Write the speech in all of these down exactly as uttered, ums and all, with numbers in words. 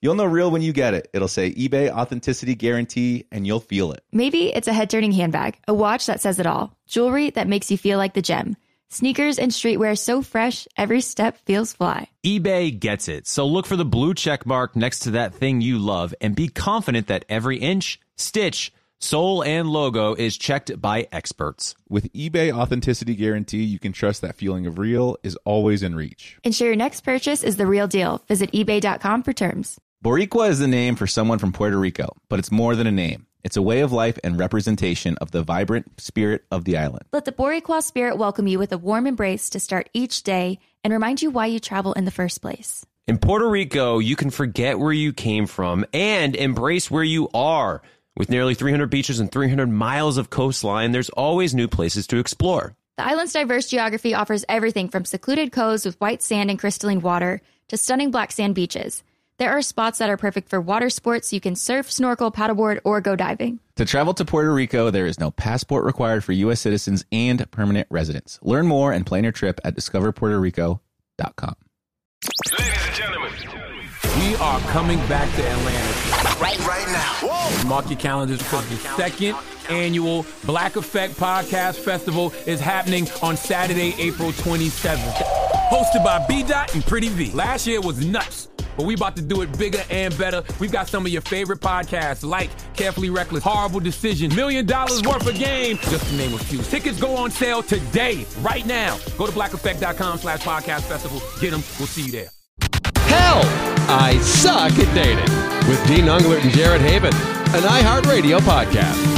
You'll know real when you get it. It'll say eBay Authenticity Guarantee, and you'll feel it. Maybe it's a head-turning handbag, a watch that says it all, jewelry that makes you feel like the gem, sneakers and streetwear so fresh, every step feels fly. eBay gets it. So look for the blue check mark next to that thing you love and be confident that every inch, stitch, sole, and logo is checked by experts. With eBay Authenticity Guarantee, you can trust that feeling of real is always in reach. Ensure your next purchase is the real deal. Visit ebay dot com for terms. Boricua is the name for someone from Puerto Rico, but it's more than a name. It's a way of life and representation of the vibrant spirit of the island. Let the Boricua spirit welcome you with a warm embrace to start each day and remind you why you travel in the first place. In Puerto Rico, you can forget where you came from and embrace where you are. With nearly three hundred beaches and three hundred miles of coastline, there's always new places to explore. The island's diverse geography offers everything from secluded coves with white sand and crystalline water to stunning black sand beaches. There are spots that are perfect for water sports. You can surf, snorkel, paddleboard, or go diving. To travel to Puerto Rico, there is no passport required for U S citizens and permanent residents. Learn more and plan your trip at discover puerto rico dot com. Ladies and gentlemen, we are coming back to Atlanta. Right, right now. Whoa. Mark your calendars because the second annual Black Effect Podcast Festival is happening on Saturday, April twenty-seventh. Hosted by B-Dot and Pretty V. Last year was nuts, but we about to do it bigger and better. We've got some of your favorite podcasts like Carefully Reckless, Horrible Decision, Million Dollars Worth of Game, just to name a few. Tickets go on sale today, right now. Go to black effect dot com slash podcast festival. Get them. We'll see you there. Hell, I Suck at Dating with Dean Unglert and Jared Haven, an iHeartRadio podcast.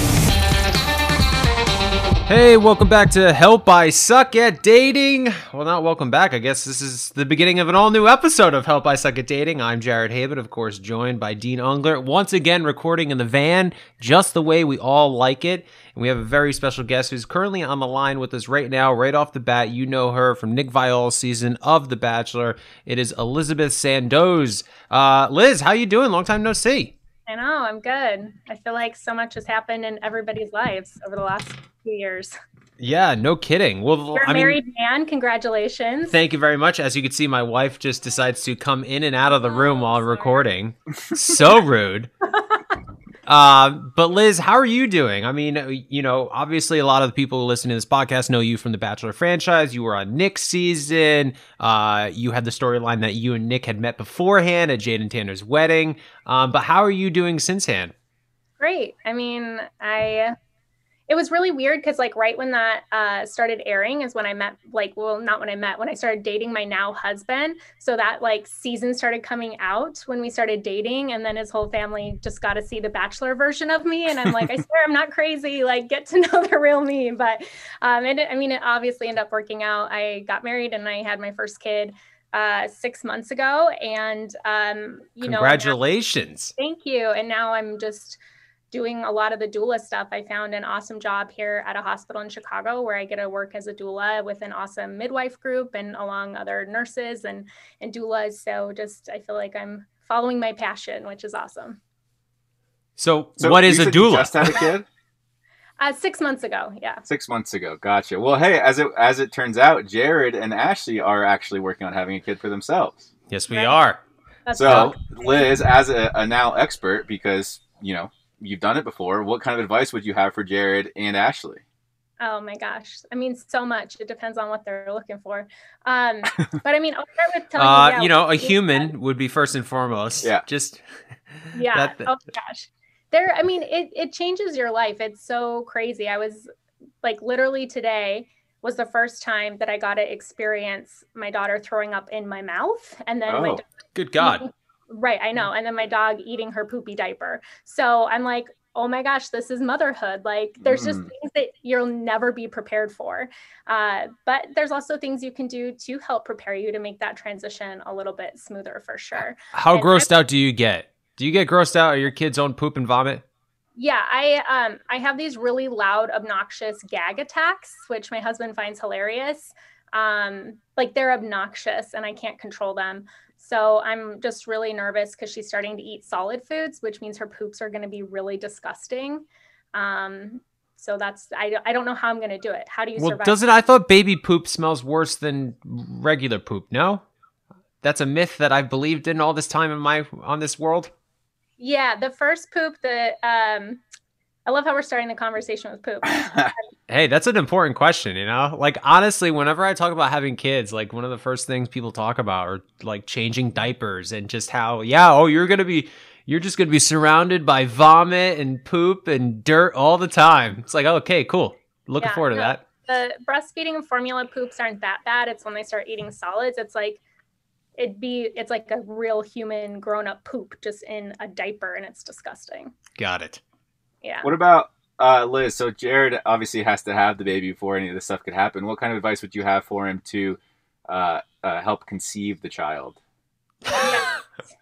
Hey, welcome back to Help I Suck at Dating. Well, not welcome back. I guess this is the beginning of an all-new episode of Help I Suck at Dating. I'm Jared Haven, of course, joined by Dean Unglert, once again recording in the van, just the way we all like it. And we have a very special guest who's currently on the line with us right now, right off the bat. You know her from Nick Viall's season of The Bachelor. It is Elizabeth Sandoz. Uh, Liz, how you doing? Long time no see. I know, I'm good. I feel like so much has happened in everybody's lives over the last few years. Yeah, no kidding. Well, You're a I married mean, man. Congratulations. Thank you very much. As you can see, my wife just decides to come in and out of the room while recording. So rude. Uh, but Liz, how are you doing? I mean, you know, obviously a lot of the people who listen to this podcast know you from the Bachelor franchise. You were on Nick's season. Uh, you had the storyline that you and Nick had met beforehand at Jade and Tanner's wedding. Um, but how are you doing since then? Great. I mean, I... It was really weird because like right when that uh, started airing is when I met, like, well, not when I met, when I started dating my now husband. So that like season started coming out when we started dating, and then his whole family just got to see the Bachelor version of me. And I'm like, I swear I'm not crazy, like get to know the real me. But um, it, I mean, it obviously ended up working out. I got married and I had my first kid uh, six months ago. And, um, you know, congratulations. Now, thank you. And now I'm just doing a lot of the doula stuff. I found an awesome job here at a hospital in Chicago where I get to work as a doula with an awesome midwife group and along other nurses and, and doulas. So just, I feel like I'm following my passion, which is awesome. So, so what is a doula? You just had a kid? uh, six months ago. Yeah. Six months ago. Gotcha. Well, hey, as it, as it turns out, Jared and Ashley are actually working on having a kid for themselves. Yes, we right. are. That's so cool. Liz, as a, a now expert, because, you know, you've done it before, what kind of advice would you have for Jared and Ashley? Oh my gosh. I mean, so much. It depends on what they're looking for. Um, but I mean, I'll start with telling uh, you, yeah, you know, a human said. would be first and foremost. Yeah. Just. Yeah. that, that. Oh my gosh. There, I mean, it, it changes your life. It's so crazy. I was like, literally today was the first time that I got to experience my daughter throwing up in my mouth. And then oh, my good God. Eating, right. I know. And then my dog eating her poopy diaper. So I'm like, oh my gosh, this is motherhood. Like there's just Mm. things that you'll never be prepared for. Uh, but there's also things you can do to help prepare you to make that transition a little bit smoother for sure. How And grossed I'm- out do you get? Do you get grossed out at your kids' own poop and vomit? Yeah, I um I have these really loud, obnoxious gag attacks, which my husband finds hilarious. Um, like they're obnoxious and I can't control them. So I'm just really nervous because she's starting to eat solid foods, which means her poops are going to be really disgusting. Um, so that's I, I don't know how I'm going to do it. How do you well, survive? doesn't I thought baby poop smells worse than regular poop? No, that's a myth that I've believed in all this time in my on this world? Yeah, the first poop, the um, I love how we're starting the conversation with poop. Hey, that's an important question, you know? Like, honestly, whenever I talk about having kids, like, one of the first things people talk about are, like, changing diapers and just how, yeah, oh, you're going to be, you're just going to be surrounded by vomit and poop and dirt all the time. It's like, okay, cool. Looking Yeah, forward to no, that. The breastfeeding and formula poops aren't that bad. It's when they start eating solids. It's like, it'd be, it's like a real human grown up poop just in a diaper, and it's disgusting. Got it. Yeah. What about uh, Liz? So Jared obviously has to have the baby before any of this stuff could happen. What kind of advice would you have for him to uh, uh, help conceive the child? Yes.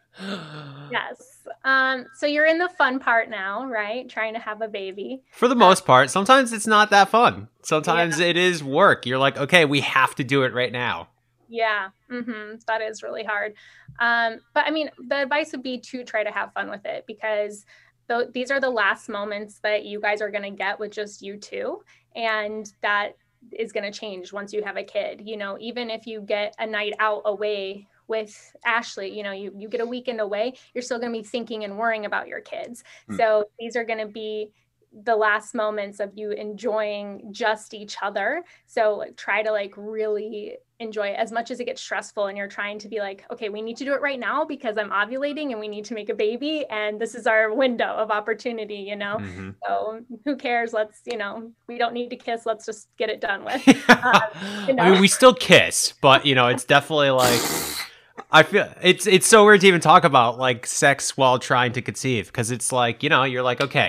Yes. Um, so you're in the fun part now, right? Trying to have a baby. For the most part, sometimes it's not that fun. Sometimes Yeah. it is work. You're like, okay, we have to do it right now. Yeah, mm-hmm. That is really hard. Um, but I mean, the advice would be to try to have fun with it, because th- these are the last moments that you guys are going to get with just you two. And that is going to change once you have a kid. You know, even if you get a night out away with Ashley, you know, you, you get a weekend away, you're still going to be thinking and worrying about your kids. Hmm. So these are going to be the last moments of you enjoying just each other. So like, try to like really enjoy it as much as it gets stressful and you're trying to be like, okay, we need to do it right now because I'm ovulating and we need to make a baby. And this is our window of opportunity, you know? Mm-hmm. So who cares? Let's, you know, we don't need to kiss. Let's just get it done with. Um, you know? I mean, we still kiss, but you know, it's definitely like, I feel it's, it's so weird to even talk about like sex while trying to conceive. Cause it's like, you know, you're like, okay,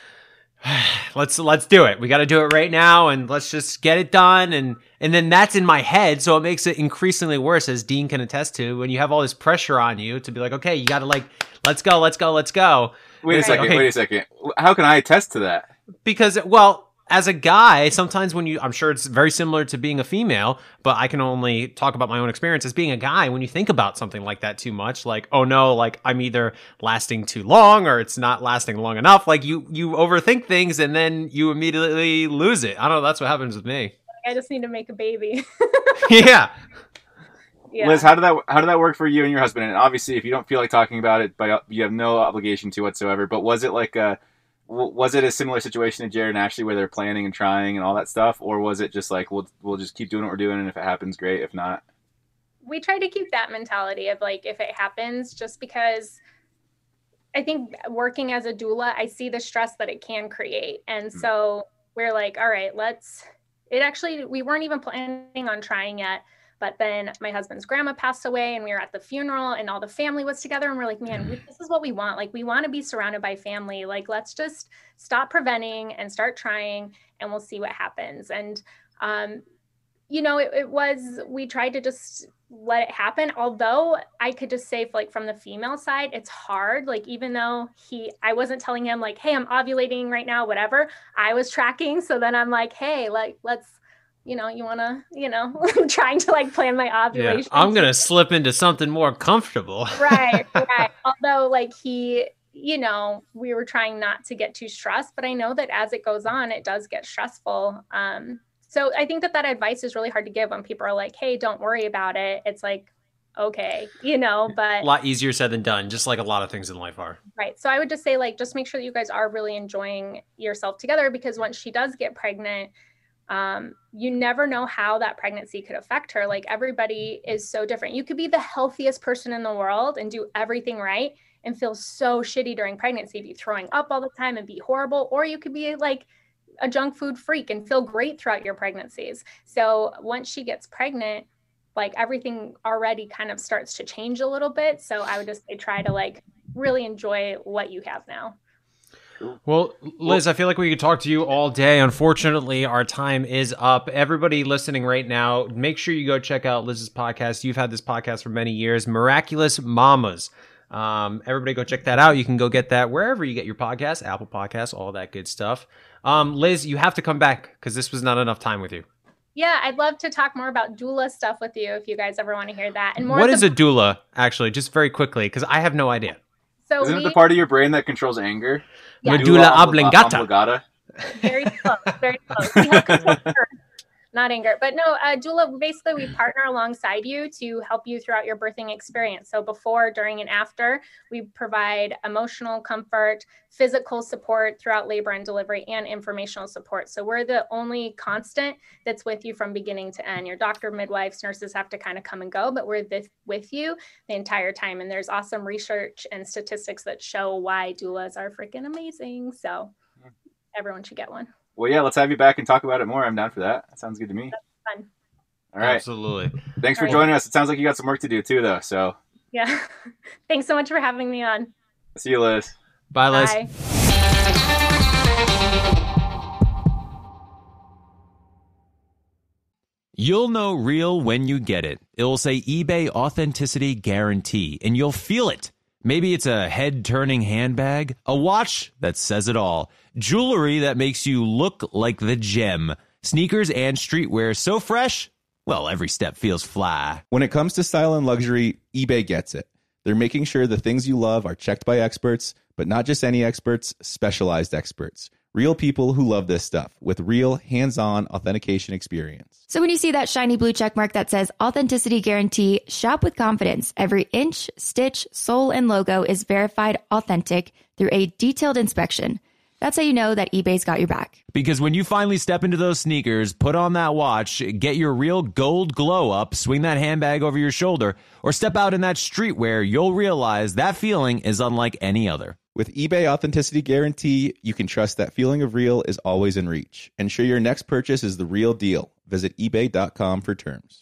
let's let's do it. We got to do it right now, and let's just get it done. And and then that's in my head, so it makes it increasingly worse, as Dean can attest to. When you have all this pressure on you to be like, okay, you got to like, let's go, let's go, let's go. Wait a It's like, second. okay. Wait a second. How can I attest to that? Because, well, as a guy, sometimes when you, I'm sure it's very similar to being a female, but I can only talk about my own experience as being a guy. When you think about something like that too much, like, oh no, like I'm either lasting too long or it's not lasting long enough. Like you, you overthink things and then you immediately lose it. I don't know. That's what happens with me. I just need to make a baby. Yeah. Yeah. Liz, how did that how did that work for you and your husband? And obviously, if you don't feel like talking about it, by you have no obligation to whatsoever. But was it like a was it a similar situation to Jared and Ashley where they're planning and trying and all that stuff, or was it just like we'll we'll just keep doing what we're doing, and if it happens, great. If not, we try to keep that mentality of like, if it happens, just because I think working as a doula, I see the stress that it can create. And so we're like, all right, let's, it actually, we weren't even planning on trying yet. But then my husband's grandma passed away and we were at the funeral and all the family was together. And we're like, man, we, this is what we want. Like, we want to be surrounded by family. Like, let's just stop preventing and start trying and we'll see what happens. And, um, you know, it, it was, we tried to just let it happen. Although I could just say, like, from the female side, it's hard. Like, even though he, I wasn't telling him like, hey, I'm ovulating right now, whatever, I was tracking. So then I'm like, hey, like, let's, you know, you want to, you know, I'm trying to like plan my ovulation. Yeah, I'm going to slip into something more comfortable. Right, right. Although like he, you know, we were trying not to get too stressed, but I know that as it goes on, it does get stressful. Um, so I think that that advice is really hard to give when people are like, hey, don't worry about it. It's like, okay, you know, but A lot easier said than done, just like a lot of things in life are. right. So I would just say like, just make sure that you guys are really enjoying yourself together, because once she does get pregnant, um, you never know how that pregnancy could affect her. Like, everybody is so different. You could be the healthiest person in the world and do everything right and feel so shitty during pregnancy, be throwing up all the time and be horrible. Or you could be like a junk food freak and feel great throughout your pregnancies. So once she gets pregnant, like, everything already kind of starts to change a little bit. So I would just say, try to like really enjoy what you have now. Well, Liz, I feel like we could talk to you all day. Unfortunately, our time is up. Everybody listening right now, make sure you go check out Liz's podcast. You've had this podcast for many years, Miraculous Mamas. Um, everybody go check that out. You can go get that wherever you get your podcasts, Apple Podcasts, all that good stuff. Um, Liz, you have to come back because this was not enough time with you. Yeah, I'd love to talk more about doula stuff with you if you guys ever want to hear that. And more What of is the- a doula, actually, just very quickly, because I have no idea. So isn't we, it the part of your brain that controls anger? Yeah. Medulla Medulla oblongata. oblongata. very close, very close. We have control of her. not anger. But no, uh, doula, basically we partner alongside you to help you throughout your birthing experience. So before, during, and after, we provide emotional comfort, physical support throughout labor and delivery, and informational support. So we're the only constant that's with you from beginning to end. Your doctor, midwives, nurses have to kind of come and go, but we're this, with you the entire time. And there's awesome research and statistics that show why doulas are freaking amazing. So everyone should get one. Well, yeah, let's have you back and talk about it more. I'm down for that. That sounds good to me. That's fun. All right. Absolutely. Thanks for All right. joining us. It sounds like you got some work to do too, though. So Yeah. Thanks so much for having me on. see you, Liz. Bye, Liz. Bye. You'll know real when you get it. It'll say eBay Authenticity Guarantee, and you'll feel it. Maybe it's a head-turning handbag, a watch that says it all, jewelry that makes you look like the gem, sneakers and streetwear so fresh, well, every step feels fly. When it comes to style and luxury, eBay gets it. They're making sure the things you love are checked by experts, but not just any experts, specialized experts. Real people who love this stuff with real hands-on authentication experience. So when you see that shiny blue check mark that says Authenticity Guarantee, shop with confidence. Every inch, stitch, sole, and logo is verified authentic through a detailed inspection. That's how you know that eBay's got your back. Because when you finally step into those sneakers, put on that watch, get your real gold glow up, swing that handbag over your shoulder, or step out in that streetwear, you'll realize that feeling is unlike any other. With eBay Authenticity Guarantee, you can trust that feeling of real is always in reach. Ensure your next purchase is the real deal. Visit ebay dot com for terms.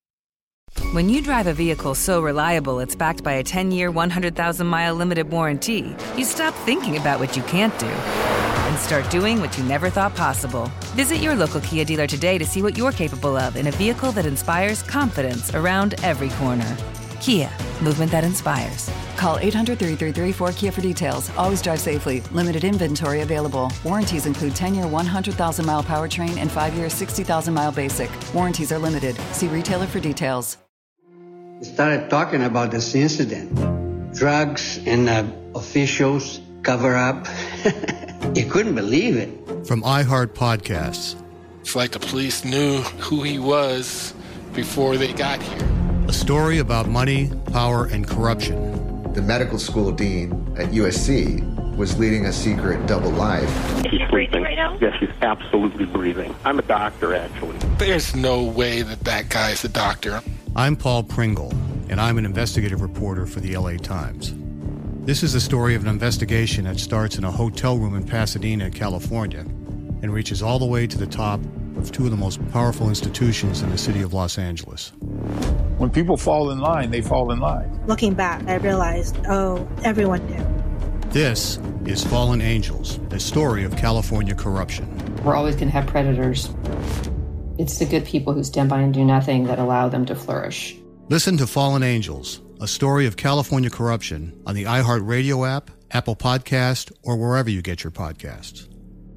When you drive a vehicle so reliable it's backed by a ten-year, one hundred thousand mile limited warranty, you stop thinking about what you can't do and start doing what you never thought possible. Visit your local Kia dealer today to see what you're capable of in a vehicle that inspires confidence around every corner. Kia, movement that inspires. Call eight hundred, three three three, four Kia for details. Always drive safely. Limited inventory available. Warranties include ten-year, one hundred thousand mile powertrain and five-year, sixty thousand mile basic. Warranties are limited. See retailer for details. We started talking about this incident. Drugs and uh, officials cover up. You couldn't believe it. From iHeart Podcasts. It's like the police knew who he was before they got here. A story about money, power, and corruption. The medical school dean at U S C was leading a secret double life. She's breathing right now? Yes, she's absolutely breathing. I'm a doctor, actually. There's no way that that guy's a doctor. I'm Paul Pringle, and I'm an investigative reporter for the L A Times. This is the story of an investigation that starts in a hotel room in Pasadena, California, and reaches all the way to the top of two of the most powerful institutions in the city of Los Angeles. When people fall in line, they fall in line. Looking back, I realized, oh, everyone knew. This is Fallen Angels, the story of California corruption. We're always going to have predators. It's the good people who stand by and do nothing that allow them to flourish. Listen to Fallen Angels, a story of California corruption on the iHeartRadio app, Apple Podcast, or wherever you get your podcasts.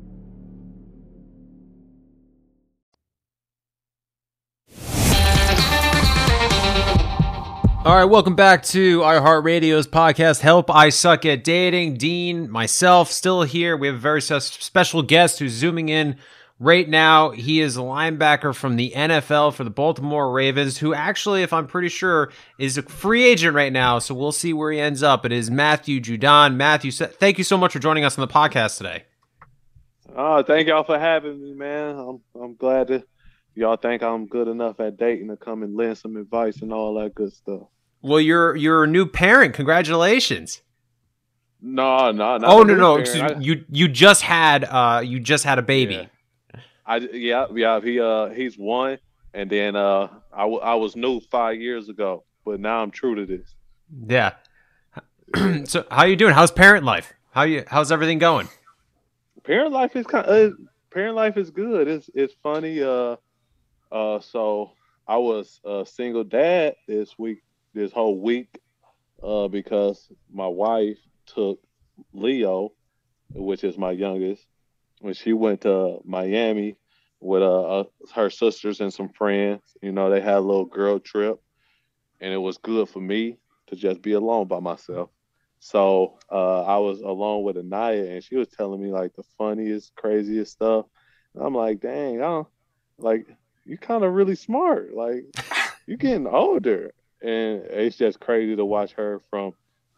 All right, welcome back to iHeartRadio's podcast, Help I Suck at Dating. Dean, myself, still here. We have a very special guest who's zooming in right now. He is a linebacker from the N F L for the Baltimore Ravens, who actually, if I'm pretty sure, is a free agent right now, so we'll see where he ends up. It is Matthew Judon. Matthew, thank you so much for joining us on the podcast today. Oh, thank y'all for having me, man. I'm I'm glad to y'all think I'm good enough at dating to come and lend some advice and all that good stuff. Well, you're you're a new parent. Congratulations. No, no, no. Oh no, no. So you you just had uh you just had a baby. Yeah. I yeah yeah he uh he's one, and then uh I, w- I was new five years ago, but now I'm true to this. Yeah. So how you doing? How's parent life? How you how's everything going? Parent life is kind of, uh, parent life is good. It's it's funny. Uh, uh. So I was a single dad this week, this whole week, uh, because my wife took Leo, which is my youngest, when she went to Miami with uh, uh her sisters and some friends. You know, they had a little girl trip, and it was good for me to just be alone by myself. So uh, I was alone with Anaya, and she was telling me like the funniest, craziest stuff. And I'm like, dang, I don't like, you kind of really smart. Like, you getting older. And it's just crazy to watch her from,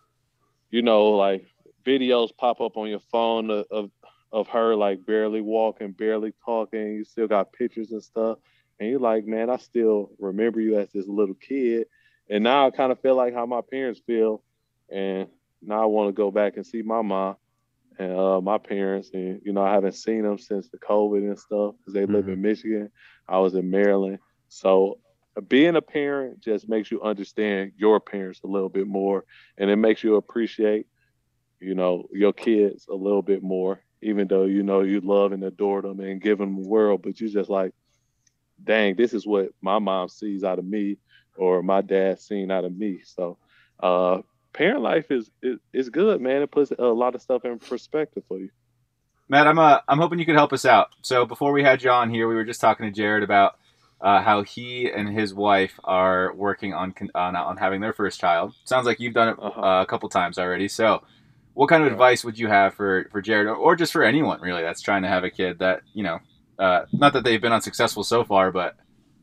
you know, like videos pop up on your phone of, of, of her like barely walking, barely talking. You still got pictures and stuff. And you're like, man, I still remember you as this little kid. And now I kind of feel like how my parents feel. And now I want to go back and see my mom and uh, my parents. And, you know, I haven't seen them since the COVID and stuff because they mm-hmm. live in Michigan. I was in Maryland. So being a parent just makes you understand your parents a little bit more. And it makes you appreciate, you know, your kids a little bit more, even though, you know, you love and adore them and give them the world. But you just like, dang, this is what my mom sees out of me or my dad seen out of me. So uh, parent life is, is is good, man. It puts a lot of stuff in perspective for you. Matt, I'm uh, I'm hoping you could help us out. So before we had you on here, we were just talking to Jared about uh, how he and his wife are working on on, on having their first child. Sounds like you've done it uh, a couple times already. So what kind of yeah. advice would you have for, for Jared or, or just for anyone really that's trying to have a kid that, you know, uh, not that they've been unsuccessful so far, but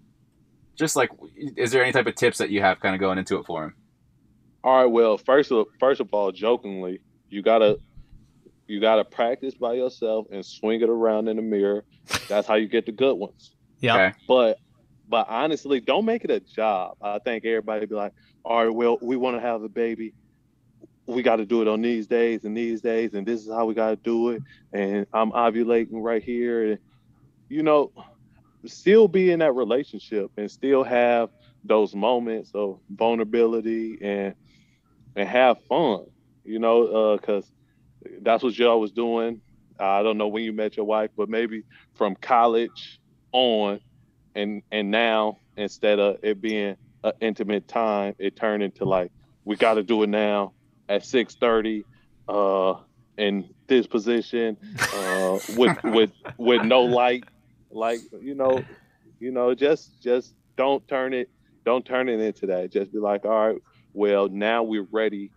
just like, is there any type of tips that you have kind of going into it for him? All right. Well, first of, first of all, jokingly, you gotta, you gotta practice by yourself and swing it around in the mirror. That's how you get the good ones. Yeah. Okay. But, but honestly, don't make it a job. I think everybody be like, all right, well, we want to have a baby. We got to do it on these days and these days, and this is how we got to do it. And I'm ovulating right here. And, you know, still be in that relationship and still have those moments of vulnerability and and have fun, you know, because uh, that's what y'all was doing. I don't know when you met your wife, but maybe from college on and and now, instead of it being an intimate time, it turned into like, we got to do it now at six thirty uh, in this position uh, with with with no light. Like, you know, you know, just just don't turn it, don't turn it into that. Just be like, all right, well, now we're ready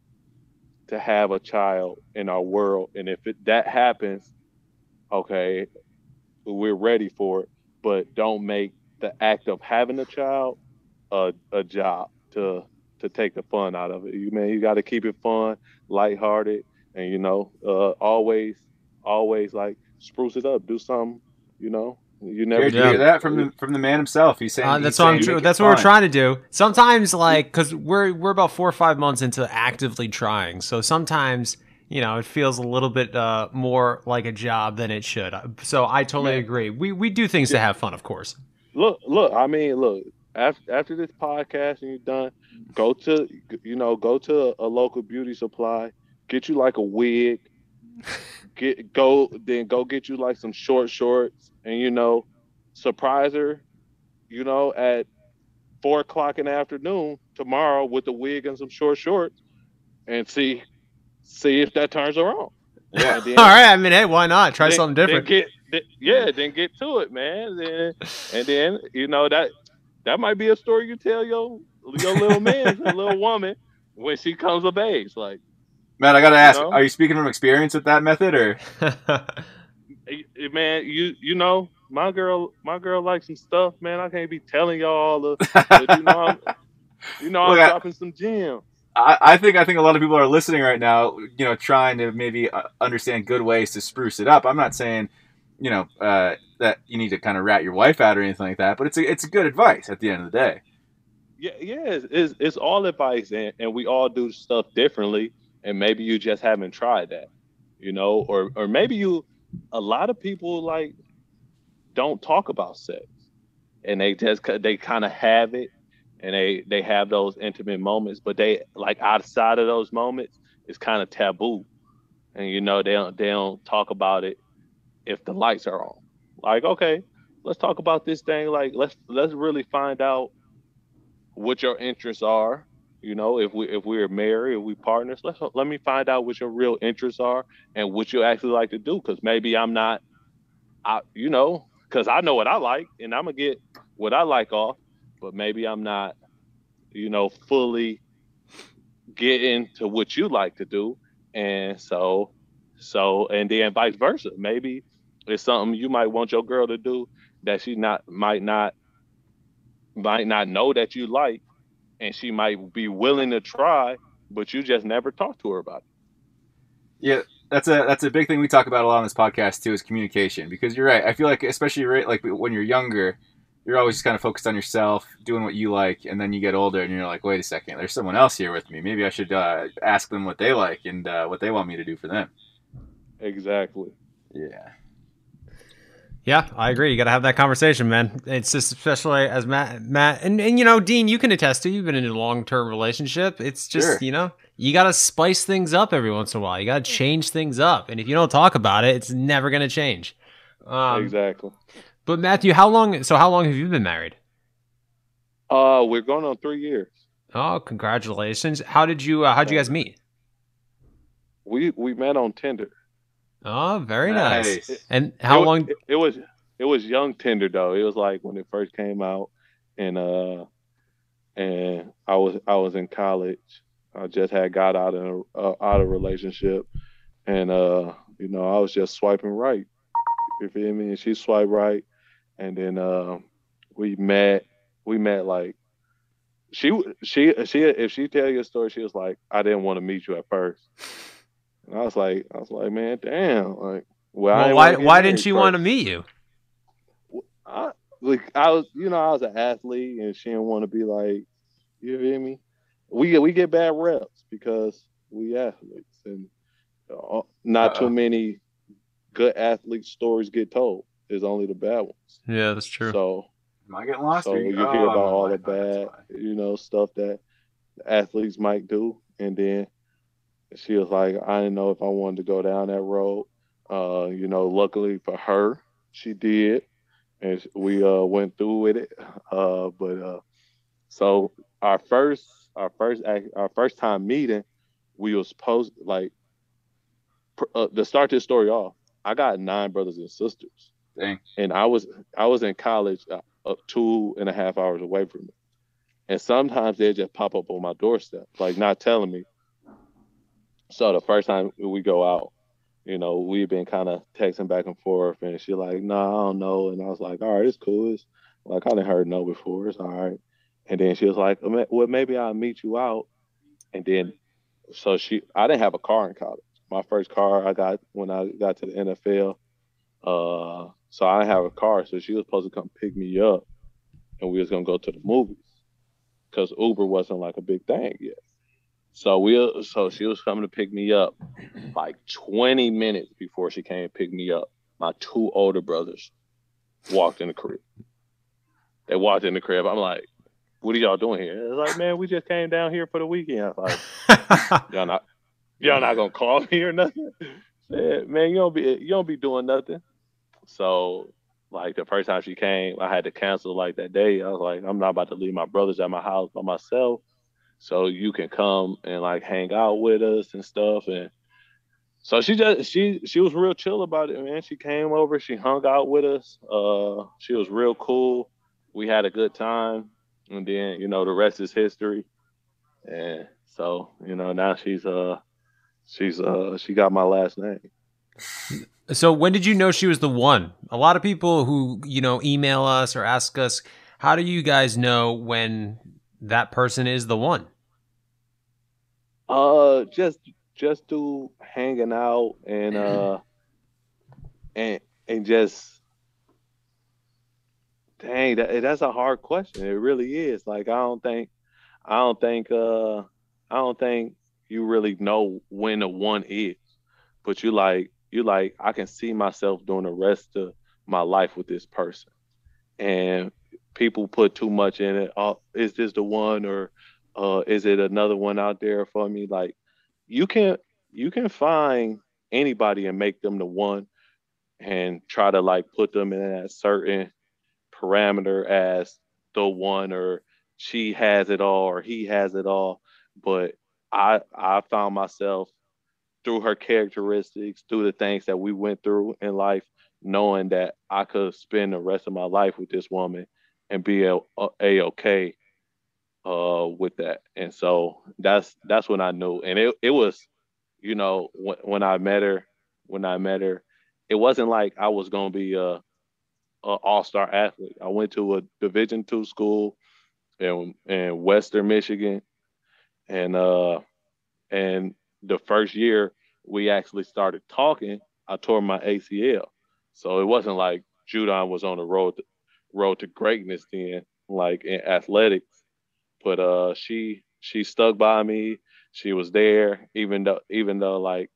to have a child in our world. And if it, that happens, okay, we're ready for it. But don't make the act of having a child a, a job to to take the fun out of it. You man, you got to keep it fun, lighthearted, and, you know, uh, always, always like spruce it up, do something. You know, you never yeah. hear that from the from the man himself. He's saying uh, that's he's what saying I'm. That's what fun. we're trying to do. Sometimes, like, because we're we're about four or five months into actively trying, so sometimes, you know, it feels a little bit uh, more like a job than it should. So I totally man. agree. We we do things yeah. to have fun, of course. Look, look. I mean, look. After after this podcast and you're done, go to you know go to a, a local beauty supply, get you like a wig. Get go then go get you like some short shorts and, you know, surprise her, you know, at four o'clock in the afternoon tomorrow with a wig and some short shorts, and see see if that turns her on. Yeah. Then, all right. I mean, hey, why not try then, something different? Then get, then, yeah, then get to it, man. Then, and then, you know, that that might be a story you tell your your little man, your little woman when she comes of age, like. Matt, I gotta ask: you know? Are you speaking from experience with that method, or? Man, you you know, my girl, my girl likes some stuff, man. I can't be telling y'all all the, but you know, I'm, you know, I'm Look, dropping I, some gems. I, I think I think a lot of people are listening right now, you know, trying to maybe understand good ways to spruce it up. I'm not saying, you know, uh, that you need to kind of rat your wife out or anything like that, but it's a, it's good advice at the end of the day. Yeah, yeah, it's it's, it's all advice, and, and we all do stuff differently. And maybe you just haven't tried that, you know, or or maybe you, a lot of people like don't talk about sex, and they just they kind of have it, and they they have those intimate moments, but they like outside of those moments, it's kind of taboo, and, you know, they don't they don't talk about it if the lights are on. Like, okay, let's talk about this thing. Like, let's let's really find out what your interests are. You know, if we if we're married, if we partners, let's let me find out what your real interests are and what you actually like to do. Because maybe I'm not, I you know, because I know what I like and I'm gonna get what I like off, but maybe I'm not, you know, fully getting to what you like to do, and so so and then vice versa. Maybe it's something you might want your girl to do that she not might not might not know that you like, and she might be willing to try, but you just never talk to her about it. Yeah, that's a that's a big thing we talk about a lot on this podcast too, is communication. Because you're right. I feel like, especially right, like when you're younger, you're always just kind of focused on yourself, doing what you like, and then you get older and you're like, wait a second, there's someone else here with me. Maybe I should uh, ask them what they like and uh, what they want me to do for them. Exactly. Yeah. Yeah, I agree. You got to have that conversation, man. It's just, especially as Matt, Matt, and, and you know, Dean, you can attest to. You've been in a long-term relationship. It's just, Sure. you know, you got to spice things up every once in a while. You got to change things up, and if you don't talk about it, it's never going to change. Um, Exactly. But Matthew, how long? So, how long have you been married? Uh, we're going on three years. Oh, congratulations! How did you? Uh, how'd you guys meet? We we met on Tinder. Oh, very nice. It- And how it, long? It, it was it was young Tinder though. It was like when it first came out, and uh, and I was I was in college. I just had got out of a, uh, out of a relationship, and uh, you know, I was just swiping right. You feel me? And she swiped right, and then uh, we met. We met like she she she. If she tell you a story, she was like, "I didn't want to meet you at first." And I was like, I was like, man, damn, like, well, I Well, ain't why? wanna get Why married didn't she first. want to meet you? I, like, I was, you know, I was an athlete, and she didn't want to be like, you feel me? We get we get bad reps because we athletes, and uh, not Uh-oh. too many good athlete stories get told. There's only the bad ones. Yeah, that's true. So, Am I getting lost? so Or you you- hear oh, about all my the bad, you know, stuff that athletes might do, and then she was like, I didn't know if I wanted to go down that road. Uh, you know, luckily for her, she did, and we uh went through with it. Uh, but uh, so our first, our first, act- our first time meeting, we was supposed like pr- uh, to start this story off. I got nine brothers and sisters, Dang. and I was I was in college, uh, uh, two and a half hours away from them, and sometimes they just pop up on my doorstep, like not telling me. So the first time we go out, you know, we've been kind of texting back and forth, and she like, no, nah, I don't know. And I was like, all right, it's cool. It's like, I didn't heard no before. It's all right. And then she was like, well, maybe I'll meet you out. And then, so she, I didn't have a car in college. My first car I got when I got to the N F L. Uh, so I didn't have a car. So she was supposed to come pick me up, and we was going to go to the movies because Uber wasn't like a big thing yet. So we, so she was coming to pick me up like twenty minutes before she came to pick me up. My two older brothers walked in the crib. They walked in the crib. I'm like, what are y'all doing here? It's like, man, we just came down here for the weekend. I was like, y'all not, y'all not gonna call me or nothing? Said, man, you don't be, you don't be doing nothing. So like the first time she came, I had to cancel like that day. I was like, I'm not about to leave my brothers at my house by myself. So you can come and like hang out with us and stuff. And so she just she she was real chill about it, man. She came over, she hung out with us. Uh, she was real cool. We had a good time, and then you know the rest is history. And so you know now she's uh she's uh she got my last name. So when did you know she was the one? A lot of people who, you know, email us or ask us, how do you guys know when that person is the one? Uh, just just do hanging out and uh and and just dang, that, that's a hard question. It really is. Like I don't think I don't think uh I don't think you really know when the one is, but you like you like I can see myself doing the rest of my life with this person, and people put too much in it. Oh, is this the one, or uh, is it another one out there for me? Like you can you can find anybody and make them the one, and try to like put them in that certain parameter as the one, or she has it all, or he has it all. But I I found myself through her characteristics, through the things that we went through in life, knowing that I could spend the rest of my life with this woman and be a, a, a okay uh, with that. And so that's that's when I knew. And it it was, you know, when, when I met her, when I met her, it wasn't like I was gonna be a an all-star athlete. I went to a Division two school in in Western Michigan, and uh, and the first year we actually started talking, I tore my A C L. So it wasn't like Judon was on the road to, road to greatness then, like in athletics. But uh, she she stuck by me. She was there, even though even though like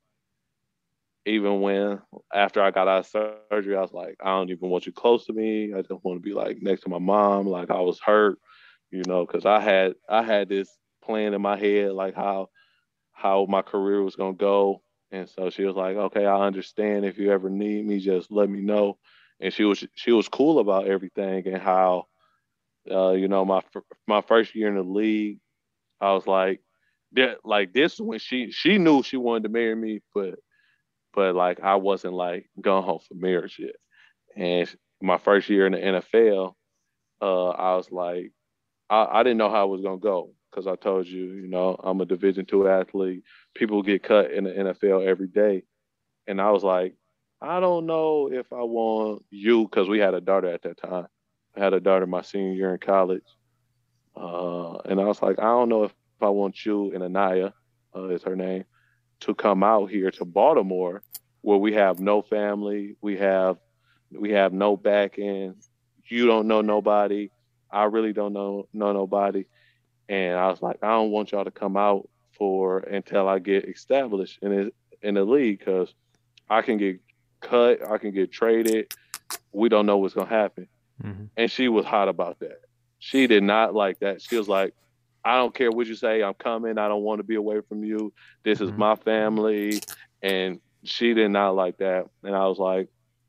even when after I got out of surgery, I was like, I don't even want you close to me. I just want to be like next to my mom. Like I was hurt, you know, because I had I had this plan in my head, like how how my career was gonna go. And so she was like, okay, I understand. If you ever need me, just let me know. And she was she was cool about everything and how, uh, you know, my my first year in the league, I was like, that like this when she she knew she wanted to marry me, but but like I wasn't like gung ho for marriage yet. And my first year in the N F L, uh, I was like, I, I didn't know how it was gonna go because I told you, you know, I'm a Division two athlete. People get cut in the N F L every day, and I was like, I don't know if I want you because we had a daughter at that time. I had a daughter my senior year in college, uh, and I was like, I don't know if I want you and Anaya, uh, is her name, to come out here to Baltimore where we have no family, we have we have no back end. You don't know nobody. I really don't know know nobody. And I was like, I don't want y'all to come out for until I get established in it, in the league because I can get cut, I can get traded. We don't know what's gonna happen. Mm-hmm. And she was hot about that. She did not like that. She was like, I don't care what you say. I'm coming. I don't want to be away from you. This is mm-hmm. my family. And she did not like that. And I was like,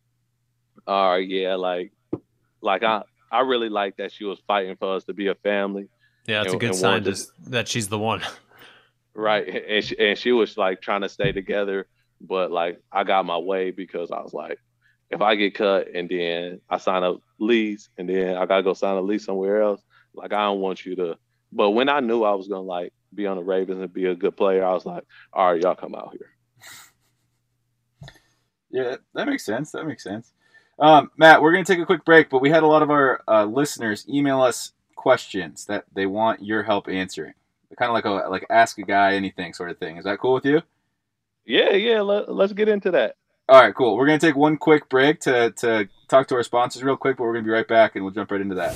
all right, yeah, like, like I, I really like that she was fighting for us to be a family. Yeah, it's and, a good sign to, that she's the one. Right. And she, and she was like trying to stay together. But like, I got my way because I was like, if I get cut and then I sign a lease and then I got to go sign a lease somewhere else, like, I don't want you to. But when I knew I was going to like be on the Ravens and be a good player, I was like, all right, y'all come out here. Yeah, that makes sense. That makes sense. Um, Matt, we're going to take a quick break, but we had a lot of our uh, listeners email us questions that they want your help answering. Kind of like a like ask a guy anything sort of thing. Is that cool with you? Yeah, yeah. Let, let's get into that. All right, cool. We're going to take one quick break to, to talk to our sponsors real quick, but we're going to be right back and we'll jump right into that.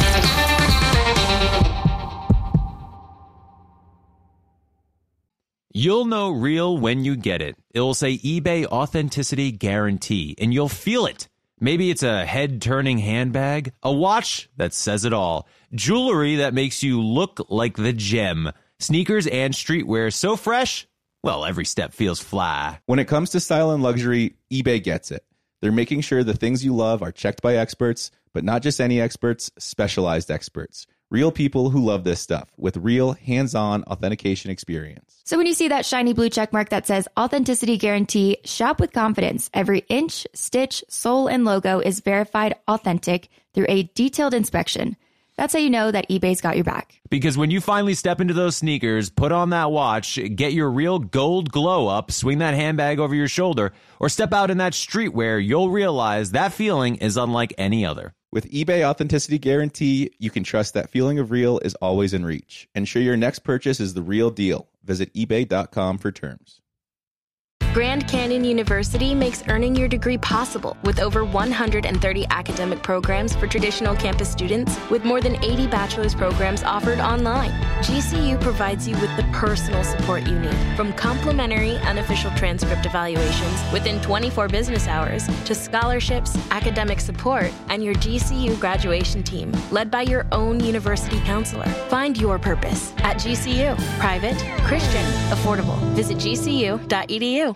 You'll know real when you get it. It'll say eBay Authenticity Guarantee, and you'll feel it. Maybe it's a head-turning handbag, a watch that says it all, jewelry that makes you look like the gem, sneakers and streetwear so fresh, well, every step feels fly. When it comes to style and luxury, eBay gets it. They're making sure the things you love are checked by experts, but not just any experts, specialized experts. Real people who love this stuff with real hands-on authentication experience. So when you see that shiny blue check mark that says Authenticity Guarantee, shop with confidence. Every inch, stitch, sole, and logo is verified authentic through a detailed inspection. That's how you know that eBay's got your back. Because when you finally step into those sneakers, put on that watch, get your real gold glow up, swing that handbag over your shoulder, or step out in that streetwear, you'll realize that feeling is unlike any other. With eBay Authenticity Guarantee, you can trust that feeling of real is always in reach. Ensure your next purchase is the real deal. Visit ebay dot com for terms. Grand Canyon University makes earning your degree possible with over one hundred thirty academic programs for traditional campus students with more than eighty bachelor's programs offered online. G C U provides you with the personal support you need, from complimentary unofficial transcript evaluations within twenty-four business hours to scholarships, academic support, and your G C U graduation team, led by your own university counselor. Find your purpose at G C U. Private, Christian, affordable. Visit G C U dot E D U.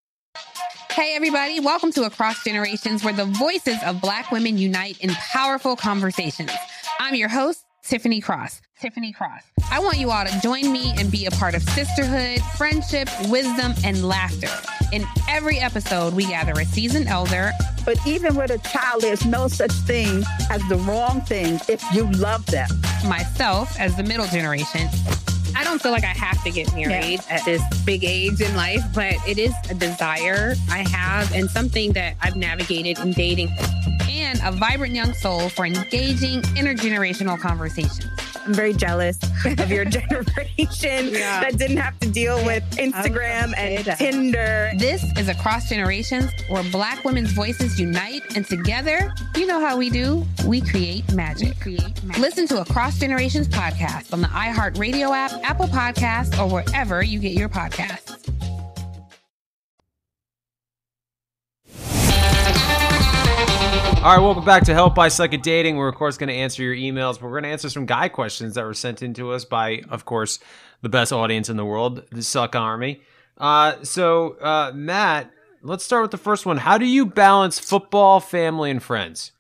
Hey everybody, welcome to Across Generations, where the voices of Black women unite in powerful conversations. I'm your host, Tiffany Cross. Tiffany Cross. I want you all to join me and be a part of sisterhood, friendship, wisdom, and laughter. In every episode, we gather a seasoned elder. But even with a child, there's no such thing as the wrong thing if you love them. Myself as the middle generation. I don't feel like I have to get married yeah. at this big age in life, but it is a desire I have and something that I've navigated in dating. And a vibrant young soul for engaging intergenerational conversations. I'm very jealous of your generation yeah. that didn't have to deal with Instagram and that. Tinder. This is Across Generations, where Black women's voices unite, and together, you know how we do, we create magic. We create magic. Listen to Across Generations podcast on the iHeartRadio app, Apple Podcasts, or wherever you get your podcasts. All right, welcome back to Help I Suck at Dating. We're, of course, going to answer your emails, but we're going to answer some guy questions that were sent in to us by, of course, the best audience in the world, the Suck Army. Uh, so, uh, Matt, let's start with the first one. How do you balance football, family, and friends?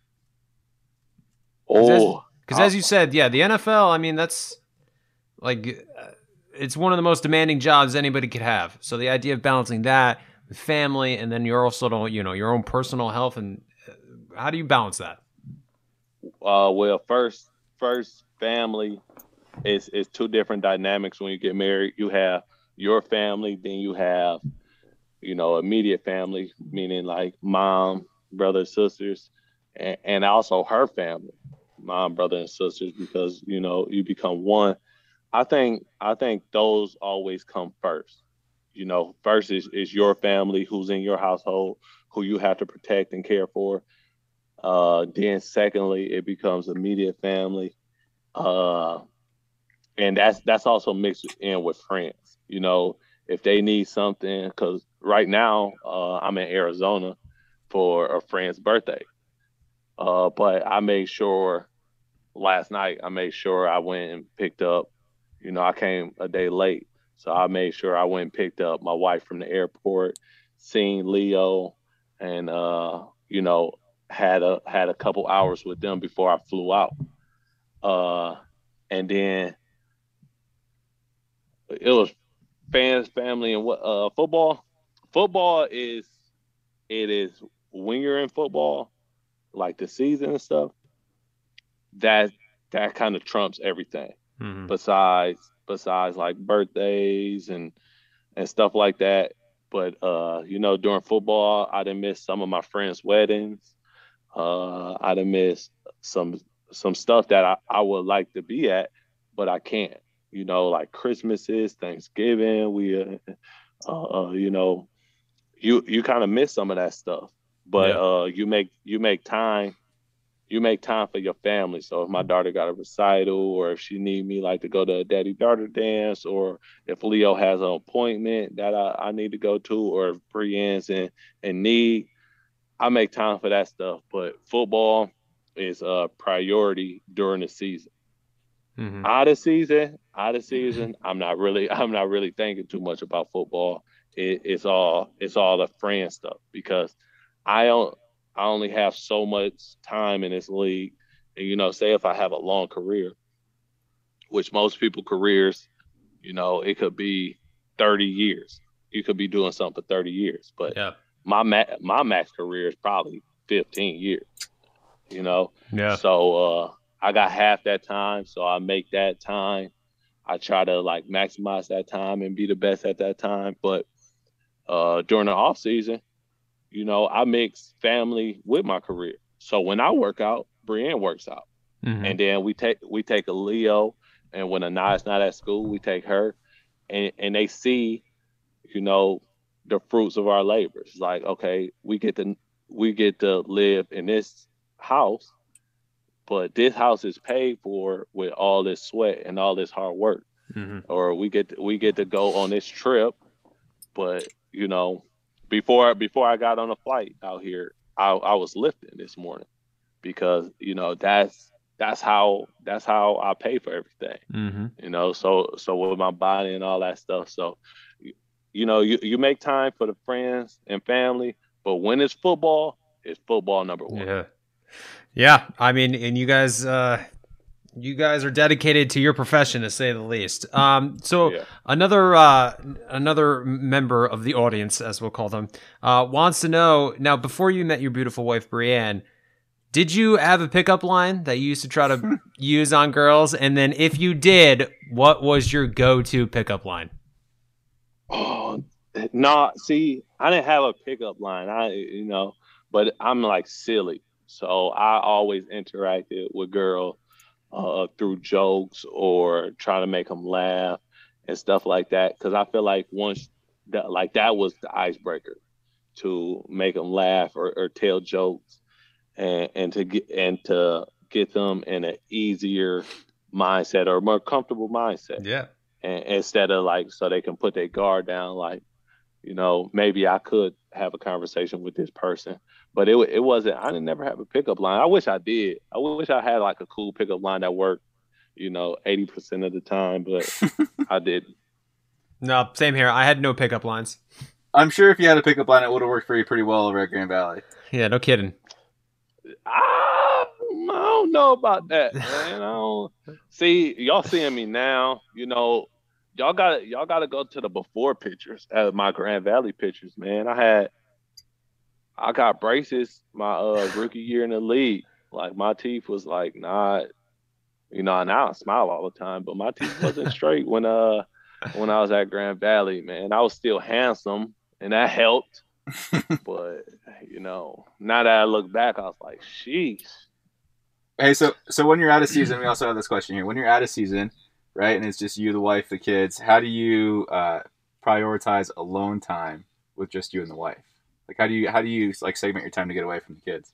Oh. Because as, as you said, yeah, the N F L, I mean, that's, like, uh, it's one of the most demanding jobs anybody could have. So the idea of balancing that with family, and then you're also, you know, your own personal health, and how do you balance that? Uh, well, first, first family is is two different dynamics when you get married. You have your family, then you have, you know, immediate family, meaning like mom, brothers, sisters, and, and also her family, mom, brother, and sisters, because, you know, you become one. I think I think those always come first. You know, first is, is your family, who's in your household, who you have to protect and care for. Uh, then secondly, it becomes immediate family. Uh, and that's that's also mixed in with friends. You know, if they need something, because right now uh, I'm in Arizona for a friend's birthday. Uh, but I made sure last night, I made sure I went and picked up, you know, I came a day late. So I made sure I went and picked up my wife from the airport, seen Leo, and, uh, you know, had a had a couple hours with them before I flew out. Uh, and then it was fans, family, and what uh, football. Football is, it is when you're in football, like the season and stuff, that that kind of trumps everything. Mm-hmm. Besides besides like birthdays and and stuff like that. But uh, you know, during football, I done missed some of my friends' weddings. Uh, I done missed some some stuff that I, I would like to be at, but I can't. You know, like Christmases, Thanksgiving, we, uh, uh, you know, you you kind of miss some of that stuff. But yeah. uh, you make you make time, you make time for your family. So if my daughter got a recital, or if she need me like to go to a daddy-daughter dance, or if Leo has an appointment that I, I need to go to, or if Brienne's in, in need, I make time for that stuff. But football is a priority during the season. Mm-hmm. Out of season, out of season, I'm not really, I'm not really thinking too much about football. It, it's all, it's all the friend stuff, because I don't, I only have so much time in this league. And, you know, say if I have a long career, which most people careers, you know, it could be thirty years. You could be doing something for thirty years, but yeah. my ma- my max career is probably fifteen years, you know? Yeah. So, uh, I got half that time. So I make that time. I try to like maximize that time and be the best at that time. But, uh, during the off season, you know, I mix family with my career. So when I work out, Brienne works out. Mm-hmm. And then we take we take a Leo, and when Anaya's not at school, we take her, and, and they see, you know, the fruits of our labor. It's like, okay, we get to we get to live in this house, but this house is paid for with all this sweat and all this hard work. Mm-hmm. Or we get to, we get to go on this trip, but you know, Before before I got on a flight out here, I, I was lifting this morning, because you know that's that's how that's how I pay for everything. Mm-hmm. You know, so so with my body and all that stuff. So, you know, you, you make time for the friends and family, but when it's football, it's football number one. Yeah, yeah. I mean, and you guys, uh, you guys are dedicated to your profession, to say the least. Um, so yeah. another uh, another member of the audience, as we'll call them, uh, wants to know, now, before you met your beautiful wife, Brienne, Did you have a pickup line that you used to try to use on girls? And then if you did, what was your go-to pickup line? Oh, no, see, I didn't have a pickup line. I, you know, but I'm like silly. So I always interacted with girls uh, through jokes or trying to make them laugh and stuff like that. Because I feel like once, that, like that was the icebreaker to make them laugh or, or tell jokes. And, and to get and to get them in an easier mindset or more comfortable mindset. Yeah. And instead of like, so they can put their guard down, like, you know, maybe I could have a conversation with this person, but it it wasn't. I didn't never have a pickup line. I wish I did. I wish I had like a cool pickup line that worked, you know, eighty percent of the time, but I didn't. No, same here. I had no pickup lines. I'm sure if you had a pickup line, it would have worked for you pretty well over at Grand Valley. Yeah, no kidding. I, I don't know about that, man. I don't see y'all seeing me now. You know, y'all got y'all got to go to the before pictures of my Grand Valley pictures, man. I had I got braces my uh, rookie year in the league. Like my teeth was like not, you know. Now I smile all the time, but my teeth wasn't straight when uh when I was at Grand Valley, man. I was still handsome, and that helped. But you know, now that I look back, I was like, sheesh. Hey, so so when you're out of season, we also have this question here. When you're out of season, right, and it's just you, the wife, the kids, how do you uh, prioritize alone time with just you and the wife? Like, how do you how do you like segment your time to get away from the kids?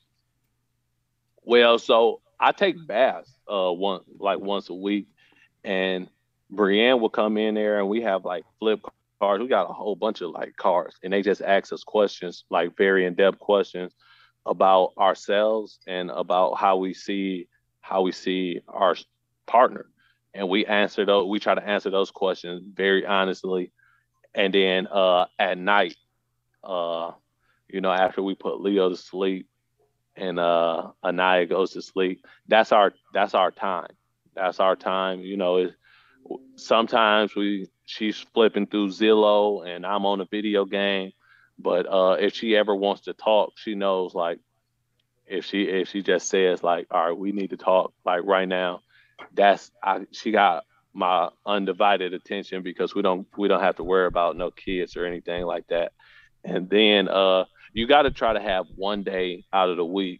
Well, so I take baths uh one like once a week, and Brienne will come in there, and we have like flip cars. We got a whole bunch of like cars, and they just ask us questions, like very in-depth questions about ourselves and about how we see how we see our partner. And we answer those, we try to answer those questions very honestly. And then uh at night, uh, you know, after we put Leo to sleep and uh Anaya goes to sleep, that's our that's our time. That's our time. You know, it, sometimes we she's flipping through Zillow and I'm on a video game. But uh, if she ever wants to talk, she knows like if she if she just says like, all right, we need to talk like right now, that's I, she got my undivided attention because we don't we don't have to worry about no kids or anything like that. And then uh, you got to try to have one day out of the week,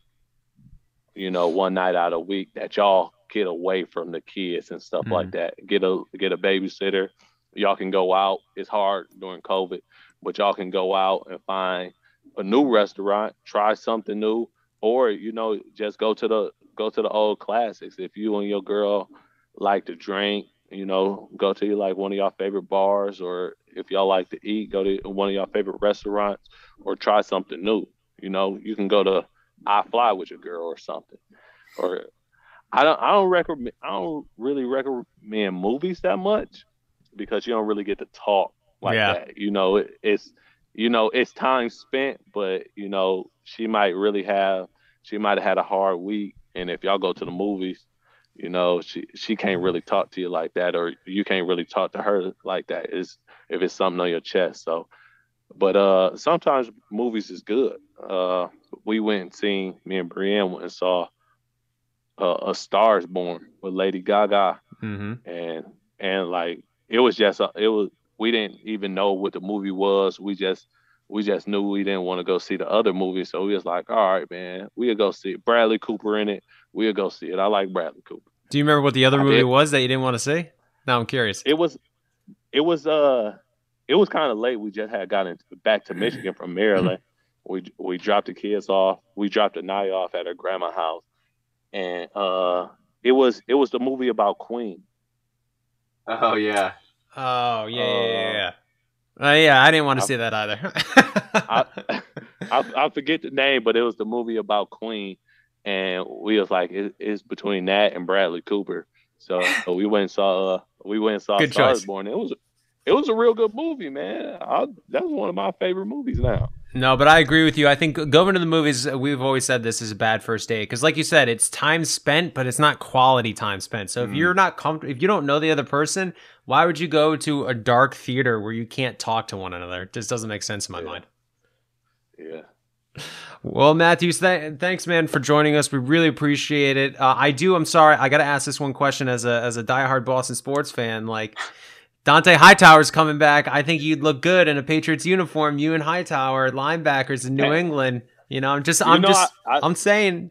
you know, one night out of the week that y'all get away from the kids and stuff mm-hmm. like that. Get a get a babysitter. Y'all can go out. It's hard during COVID, but y'all can go out and find a new restaurant, try something new, or you know, just go to the go to the old classics. If you and your girl like to drink, you know, go to like one of y'all favorite bars, or if y'all like to eat, go to one of y'all favorite restaurants, or try something new. You know, you can go to I Fly with your girl or something. Or I don't I don't recommend I don't really recommend movies that much because you don't really get to talk like yeah. that. You know, it, it's you know, it's time spent, but you know, she might really have she might have had a hard week, and if y'all go to the movies, you know, she she can't really talk to you like that, or you can't really talk to her like that. Is if it's something on your chest. So, but uh, sometimes movies is good. Uh, we went and seen me and Brienne went and saw uh, A Star Is Born with Lady Gaga, mm-hmm. and and like it was just a, it was we didn't even know what the movie was. We just we just knew we didn't want to go see the other movie, so we was like, all right, man, we'll go see it. Bradley Cooper in it. We'll go see it. I like Bradley Cooper. Do you remember what the other I movie did. was that you didn't want to see? Now I'm curious. It was, it was, uh, it was kind of late. We just had gotten back to Michigan from Maryland. we we dropped the kids off. We dropped Anaya off at her grandma's house, and uh, it was it was the movie about Queen. Oh yeah. Oh yeah, uh, yeah, yeah. Uh, yeah, I didn't want to I, see that either. I, I I forget the name, but it was the movie about Queen. And we was like, it, it's between that and Bradley Cooper. So, so we went and saw, uh, we went and saw Good Star choice. Is Born. It was, it was a real good movie, man. I, that was one of my favorite movies now. No, but I agree with you. I think going to the movies, we've always said this is a bad first date because, like you said, it's time spent, but it's not quality time spent. So if mm. you're not comfortable, if you don't know the other person, why would you go to a dark theater where you can't talk to one another? It just doesn't make sense in my yeah. mind. Yeah. Well, Matthew, th- thanks, man, for joining us. We really appreciate it. Uh, I do. I'm sorry. I got to ask this one question as a as a diehard Boston sports fan. Like, Dante Hightower's coming back. I think you'd look good in a Patriots uniform. You and Hightower, linebackers in New hey. England. You know, I'm just, I'm know, just, I, I, I'm saying.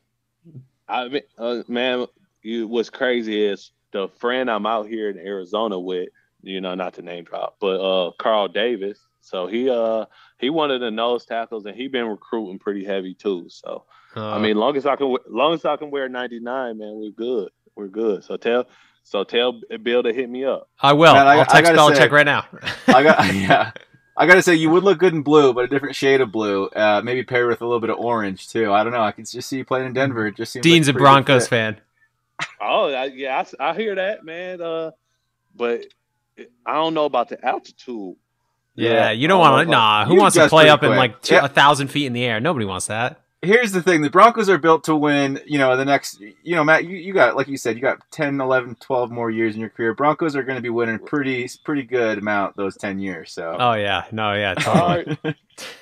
I mean, uh, man, you, what's crazy is the friend I'm out here in Arizona with, you know, not to name drop, but uh, Carl Davis. So he uh he wanted the nose tackles, and he been recruiting pretty heavy too. So uh, I mean, long as I can, long as I can wear ninety-nine, man, we're good. We're good. So tell, so tell Bill to hit me up. I will. Man, I, I'll text Belichick say, right now. I got yeah. I gotta say, you would look good in blue, but a different shade of blue. Uh, maybe paired with a little bit of orange too. I don't know. I can just see you playing in Denver. It just seems Dean's like a Broncos fan. Oh I, yeah, I, I hear that, man. Uh, but I don't know about the altitude. Yeah, yeah, you don't want to. Nah, who wants to play up quick. in like two, yeah. a thousand feet in the air? Nobody wants that. Here's the thing: the Broncos are built to win. You know, the next. You know, Matt, you, you got, like you said, you got ten, eleven, twelve more years in your career. Broncos are going to be winning pretty, pretty good amount those ten years. So. Oh yeah, no, yeah, totally. Right.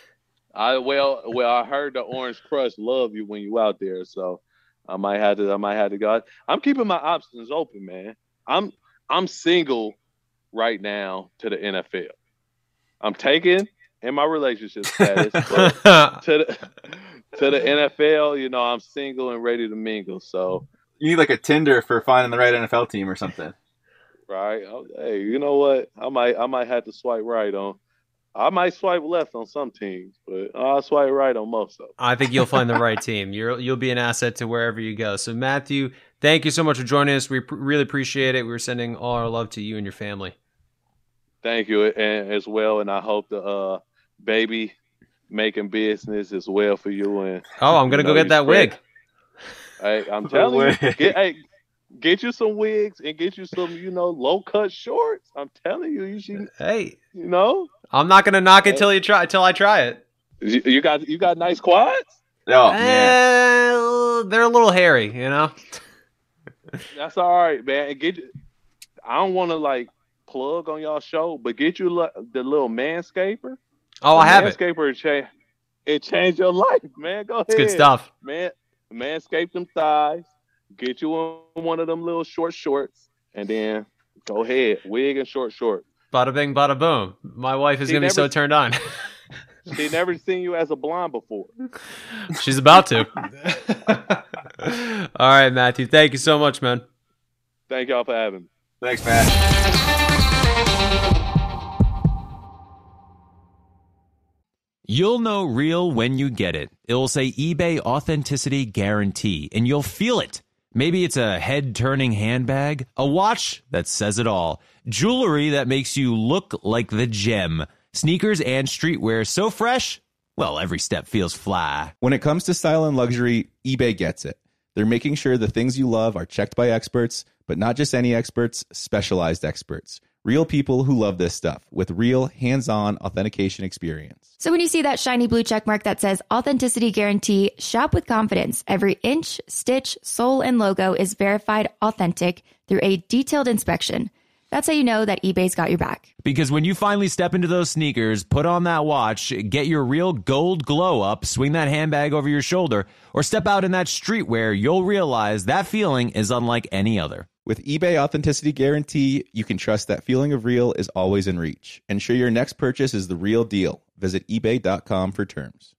I well, well, I heard the Orange Crush love you when you out there, so I might have to. I might have to go. I'm keeping my options open, man. I'm I'm single right now to the N F L. I'm taking in my relationship status, but to the to the N F L, you know, I'm single and ready to mingle. So you need like a Tinder for finding the right N F L team or something, right? Hey, you know what? I might I might have to swipe right on. I might swipe left on some teams, but I'll swipe right on most of them. I think you'll find the right team. You're you'll be an asset to wherever you go. So Matthew, thank you so much for joining us. We pr- really appreciate it. We're sending all our love to you and your family. Thank you, and as well, and I hope the uh, baby making business as well for you. And oh, I'm gonna go get that spread. wig. Hey, I'm telling you, get, hey, get you some wigs and get you some, you know, low cut shorts. I'm telling you, you should. Hey, you know, I'm not gonna knock it till you try till I try it. You, you got you got nice quads. Oh eh, man, they're a little hairy, you know. That's all right, man. And get. I don't want to like. plug on y'all show, but get you the little Manscaper. Oh, the I have Manscaper it. Cha- it changed your life, man. Go ahead. It's good stuff. Man, Manscape them thighs. Get you one of them little short shorts, and then go ahead. Wig and short shorts. Bada bing, bada boom. My wife is going to be so turned on. She never seen you as a blonde before. She's about to. All right, Matthew. Thank you so much, man. Thank y'all for having me. Thanks, Matt. You'll know real when you get it. It'll say eBay Authenticity Guarantee, and you'll feel it. Maybe it's a head-turning handbag, a watch that says it all, jewelry that makes you look like the gem, sneakers and streetwear so fresh, well, every step feels fly. When it comes to style and luxury, eBay gets it. They're making sure the things you love are checked by experts, but not just any experts, specialized experts. Real people who love this stuff with real hands-on authentication experience. So when you see that shiny blue check mark that says Authenticity Guarantee, shop with confidence. Every inch, stitch, sole, and logo is verified authentic through a detailed inspection. That's how you know that eBay's got your back. Because when you finally step into those sneakers, put on that watch, get your real gold glow up, swing that handbag over your shoulder, or step out in that streetwear, you'll realize that feeling is unlike any other. With eBay Authenticity Guarantee, you can trust that feeling of real is always in reach. Ensure your next purchase is the real deal. Visit ebay dot com for terms.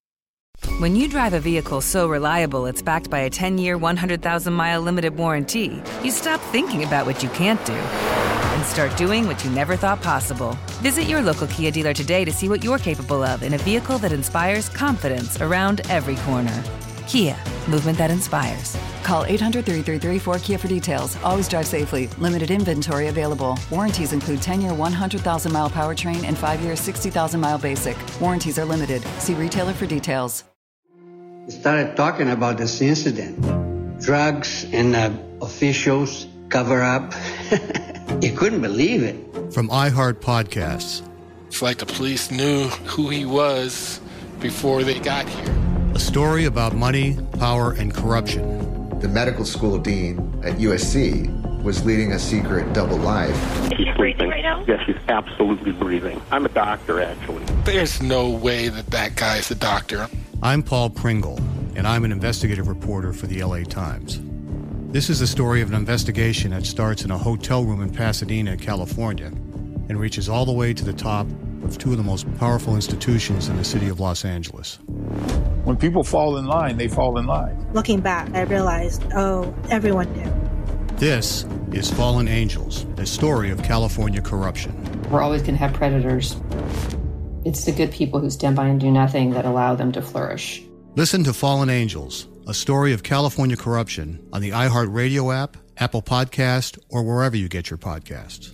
When you drive a vehicle so reliable it's backed by a ten-year, one hundred thousand mile limited warranty, you stop thinking about what you can't do and start doing what you never thought possible. Visit your local Kia dealer today to see what you're capable of in a vehicle that inspires confidence around every corner. Kia, movement that inspires. Call eight hundred, three three three, four K I A for details. Always drive safely. Limited inventory available. Warranties include ten-year, one hundred thousand mile powertrain and five-year, sixty thousand mile basic. Warranties are limited. See retailer for details. We started talking about this incident. Drugs and uh, officials cover up. You couldn't believe it. From iHeart Podcasts. It's like the police knew who he was before they got here. A story about money, power, and corruption. The medical school dean at U S C was leading a secret double life. He's sleeping. know? Yes, she's absolutely breathing. I'm a doctor, actually. There's no way that that guy's a doctor. I'm Paul Pringle, and I'm an investigative reporter for the L A Times. This is the story of an investigation that starts in a hotel room in Pasadena, California, and reaches all the way to the top of two of the most powerful institutions in the city of Los Angeles. When people fall in line, they fall in line. Looking back, I realized, oh, everyone knew. This is Fallen Angels, a story of California corruption. We're always going to have predators. It's the good people who stand by and do nothing that allow them to flourish. Listen to Fallen Angels, a story of California corruption on the iHeartRadio app, Apple Podcast, or wherever you get your podcasts.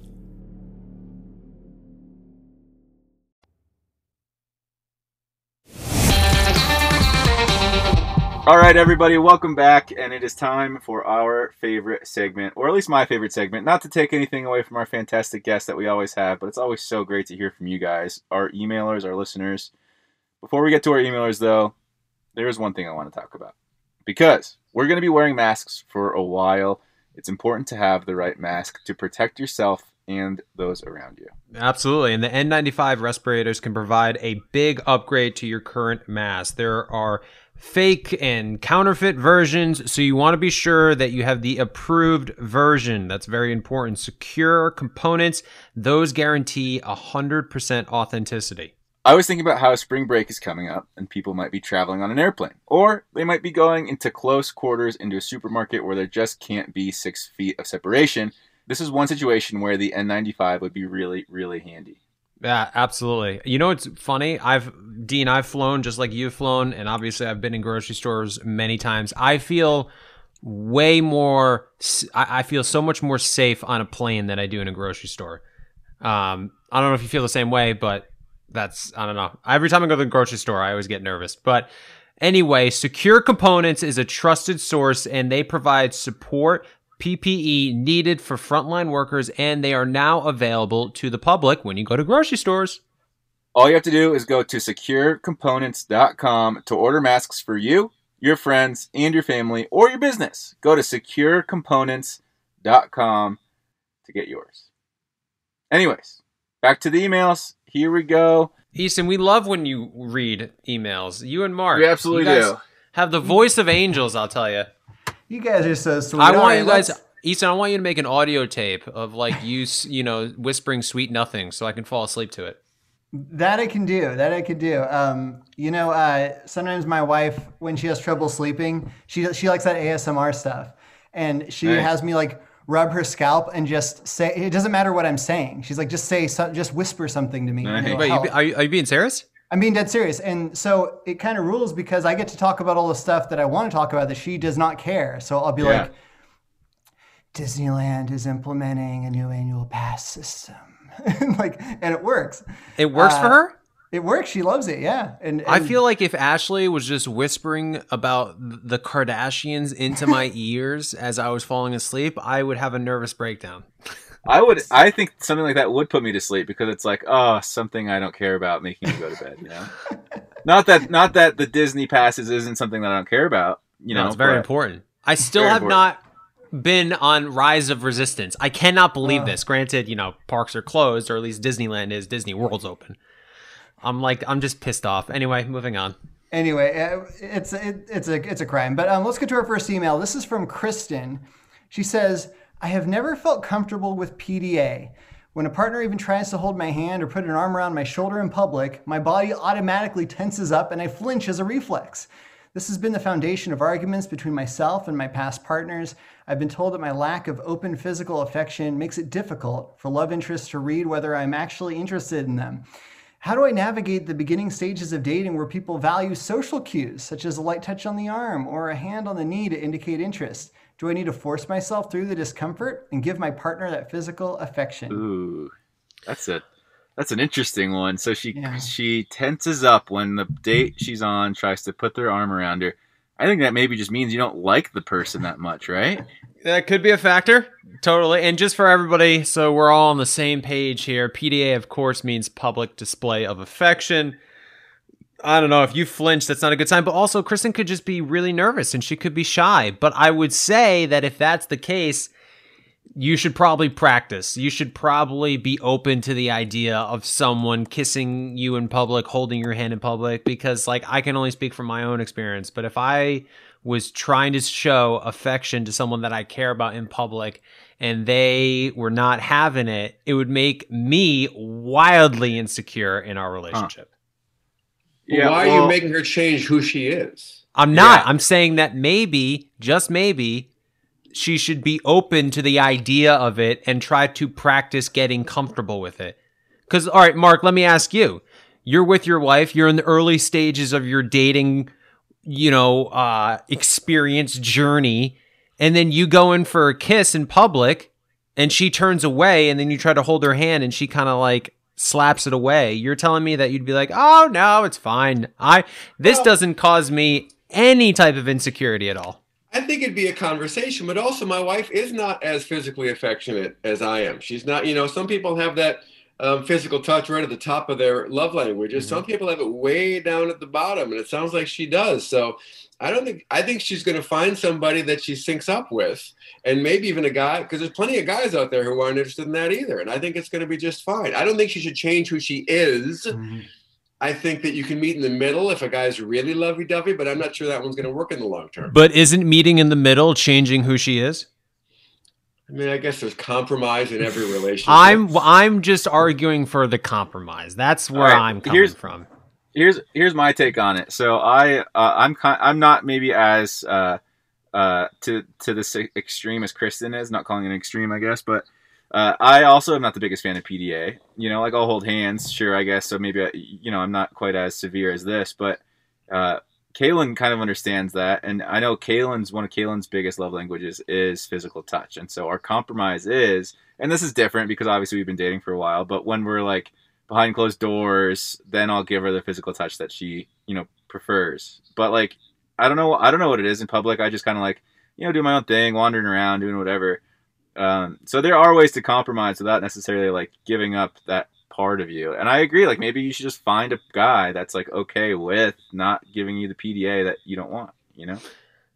All right, everybody, welcome back, and it is time for our favorite segment, or at least my favorite segment. Not to take anything away from our fantastic guests that we always have, but it's always so great to hear from you guys, our emailers, our listeners. Before we get to our emailers, though, there is one thing I want to talk about. Because we're going to be wearing masks for a while, it's important to have the right mask to protect yourself and those around you. Absolutely. And the N ninety-five respirators can provide a big upgrade to your current mask. There are fake and counterfeit versions, so you want to be sure that you have the approved version. That's very important. Secure components, those guarantee one hundred percent authenticity. I was thinking about how spring break is coming up and people might be traveling on an airplane, or they might be going into close quarters into a supermarket where there just can't be six feet of separation. This is one situation where the N ninety-five would be really, really handy. Yeah, absolutely. You know, it's funny. I've, Dean, I've flown just like you've flown, and obviously I've been in grocery stores many times. I feel way more, I feel so much more safe on a plane than I do in a grocery store. Um, I don't know if you feel the same way, but that's, I don't know. Every time I go to the grocery store, I always get nervous. But anyway, Secure Components is a trusted source, and they provide support, P P E needed for frontline workers, and they are now available to the public when you go to grocery stores. All you have to do is go to secure components dot com to order masks for you, your friends, and your family, or your business. Go to secure components dot com to get yours. Anyways, back to the emails. Here we go. Easton, we love when you read emails. You and Mark. We absolutely you guys do. Have the voice of angels, I'll tell you. You guys are so sweet. I want right, you guys, let's... Easton, I want you to make an audio tape of like you, you know, whispering sweet nothing so I can fall asleep to it. That I can do. That I can do. Um, you know, uh, sometimes my wife, when she has trouble sleeping, she she likes that A S M R stuff. And she Nice. has me like rub her scalp and just say, it doesn't matter what I'm saying. She's like, just say, so, just whisper something to me. and it'll Wait, you, help. be- are, you, are you being serious? I'm being dead serious. And so it kind of rules because I get to talk about all the stuff that I want to talk about that she does not care. So I'll be Yeah. like, Disneyland is implementing a new annual pass system. like, and it works. It works for Uh, her? It works. She loves it. Yeah. And, and I feel like if Ashley was just whispering about the Kardashians into my ears as I was falling asleep, I would have a nervous breakdown. I would. I think something like that would put me to sleep because it's like, oh, something I don't care about making me go to bed. You know, not that not that the Disney passes isn't something that I don't care about. You No, know, it's very but important. I still very have important. not been on Rise of Resistance. I cannot believe Oh. this. Granted, you know, parks are closed, or at least Disneyland is. Disney World's open. I'm like, I'm just pissed off. Anyway, moving on. Anyway, uh, it's it, it's a it's a crime. But um, let's get to our first email. This is from Kristen. She says, "I have never felt comfortable with P D A. When a partner even tries to hold my hand or put an arm around my shoulder in public, my body automatically tenses up and I flinch as a reflex. This has been the foundation of arguments between myself and my past partners. I've been told that my lack of open physical affection makes it difficult for love interests to read whether I'm actually interested in them. How do I navigate the beginning stages of dating where people value social cues, such as a light touch on the arm or a hand on the knee to indicate interest? Do I need to force myself through the discomfort and give my partner that physical affection?" Ooh, that's a that's an interesting one. So she Yeah. she tenses up when the date she's on tries to put their arm around her. I think that maybe just means you don't like the person that much, right? That could be a factor. Totally. And just for everybody, so we're all on the same page here. P D A, of course, means public display of affection. I don't know. If you flinch, that's not a good sign. But also, Kristen could just be really nervous and she could be shy. But I would say that if that's the case, you should probably practice. You should probably be open to the idea of someone kissing you in public, holding your hand in public, because like I can only speak from my own experience. But if I was trying to show affection to someone that I care about in public and they were not having it, it would make me wildly insecure in our relationship. Huh. Yeah, why well, are you making her change who she is? I'm not. Yeah. I'm saying that maybe, just maybe, she should be open to the idea of it and try to practice getting comfortable with it. Because, all right, Mark, let me ask you. You're with your wife. You're in the early stages of your dating, you know, uh, experience journey. And then you go in for a kiss in public and she turns away and then you try to hold her hand and she kind of like slaps it away. You're telling me that you'd be like, oh, no, it's fine. I This well, doesn't cause me any type of insecurity at all. I think it'd be a conversation, but also my wife is not as physically affectionate as I am. She's not, you know, some people have that um, physical touch right at the top of their love languages. Mm-hmm. Some people have it way down at the bottom, and it sounds like she does. So I don't think, I think she's going to find somebody that she syncs up with, and maybe even a guy, because there's plenty of guys out there who aren't interested in that either. And I think it's going to be just fine. I don't think she should change who she is. Mm-hmm. I think that you can meet in the middle if a guy's really lovey-dovey, but I'm not sure that one's going to work in the long term. But isn't meeting in the middle changing who she is? I mean, I guess there's compromise in every relationship. I'm I'm just arguing for the compromise. That's where right, I'm coming here's, from. Here's here's my take on it. So I uh, I'm kind, I'm not maybe as uh, uh, to to this extreme as Kristen is. Not calling it an extreme, I guess, but. Uh, I also am not the biggest fan of P D A. You know, like I'll hold hands, sure, I guess. So maybe, I, you know, I'm not quite as severe as this, but uh, Kaylin kind of understands that. And I know Kaylin's, one of Kaylin's biggest love languages is physical touch. And so our compromise is, and this is different because obviously we've been dating for a while, but when we're like behind closed doors, then I'll give her the physical touch that she, you know, prefers. But like, I don't know, I don't know what it is in public. I just kind of like, you know, do my own thing, wandering around, doing whatever. Um, so there are ways to compromise without necessarily like giving up that part of you. And I agree, like maybe you should just find a guy that's like okay with not giving you the P D A that you don't want, you know?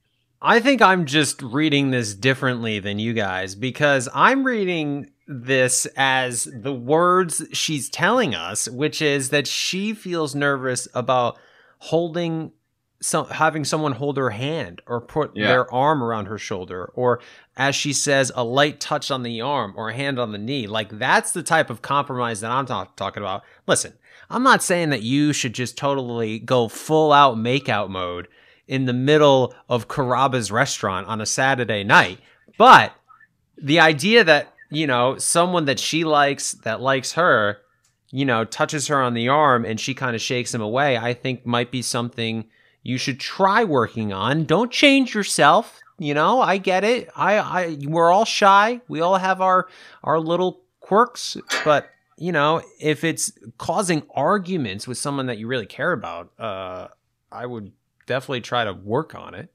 I think I'm just reading this differently than you guys, because I'm reading this as the words she's telling us, which is that she feels nervous about holding some, having someone hold her hand or put yeah. their arm around her shoulder, or as she says, a light touch on the arm or a hand on the knee. Like that's the type of compromise that I'm talk- talking about. Listen, I'm not saying that you should just totally go full out makeout mode in the middle of Caraba's restaurant on a Saturday night. But the idea that, you know, someone that she likes, that likes her, you know, touches her on the arm and she kind of shakes him away, I think might be something you should try working on. Don't change yourself. You know, I get it. I, I, we're all shy. We all have our, our little quirks, but you know, if it's causing arguments with someone that you really care about, uh, I would definitely try to work on it.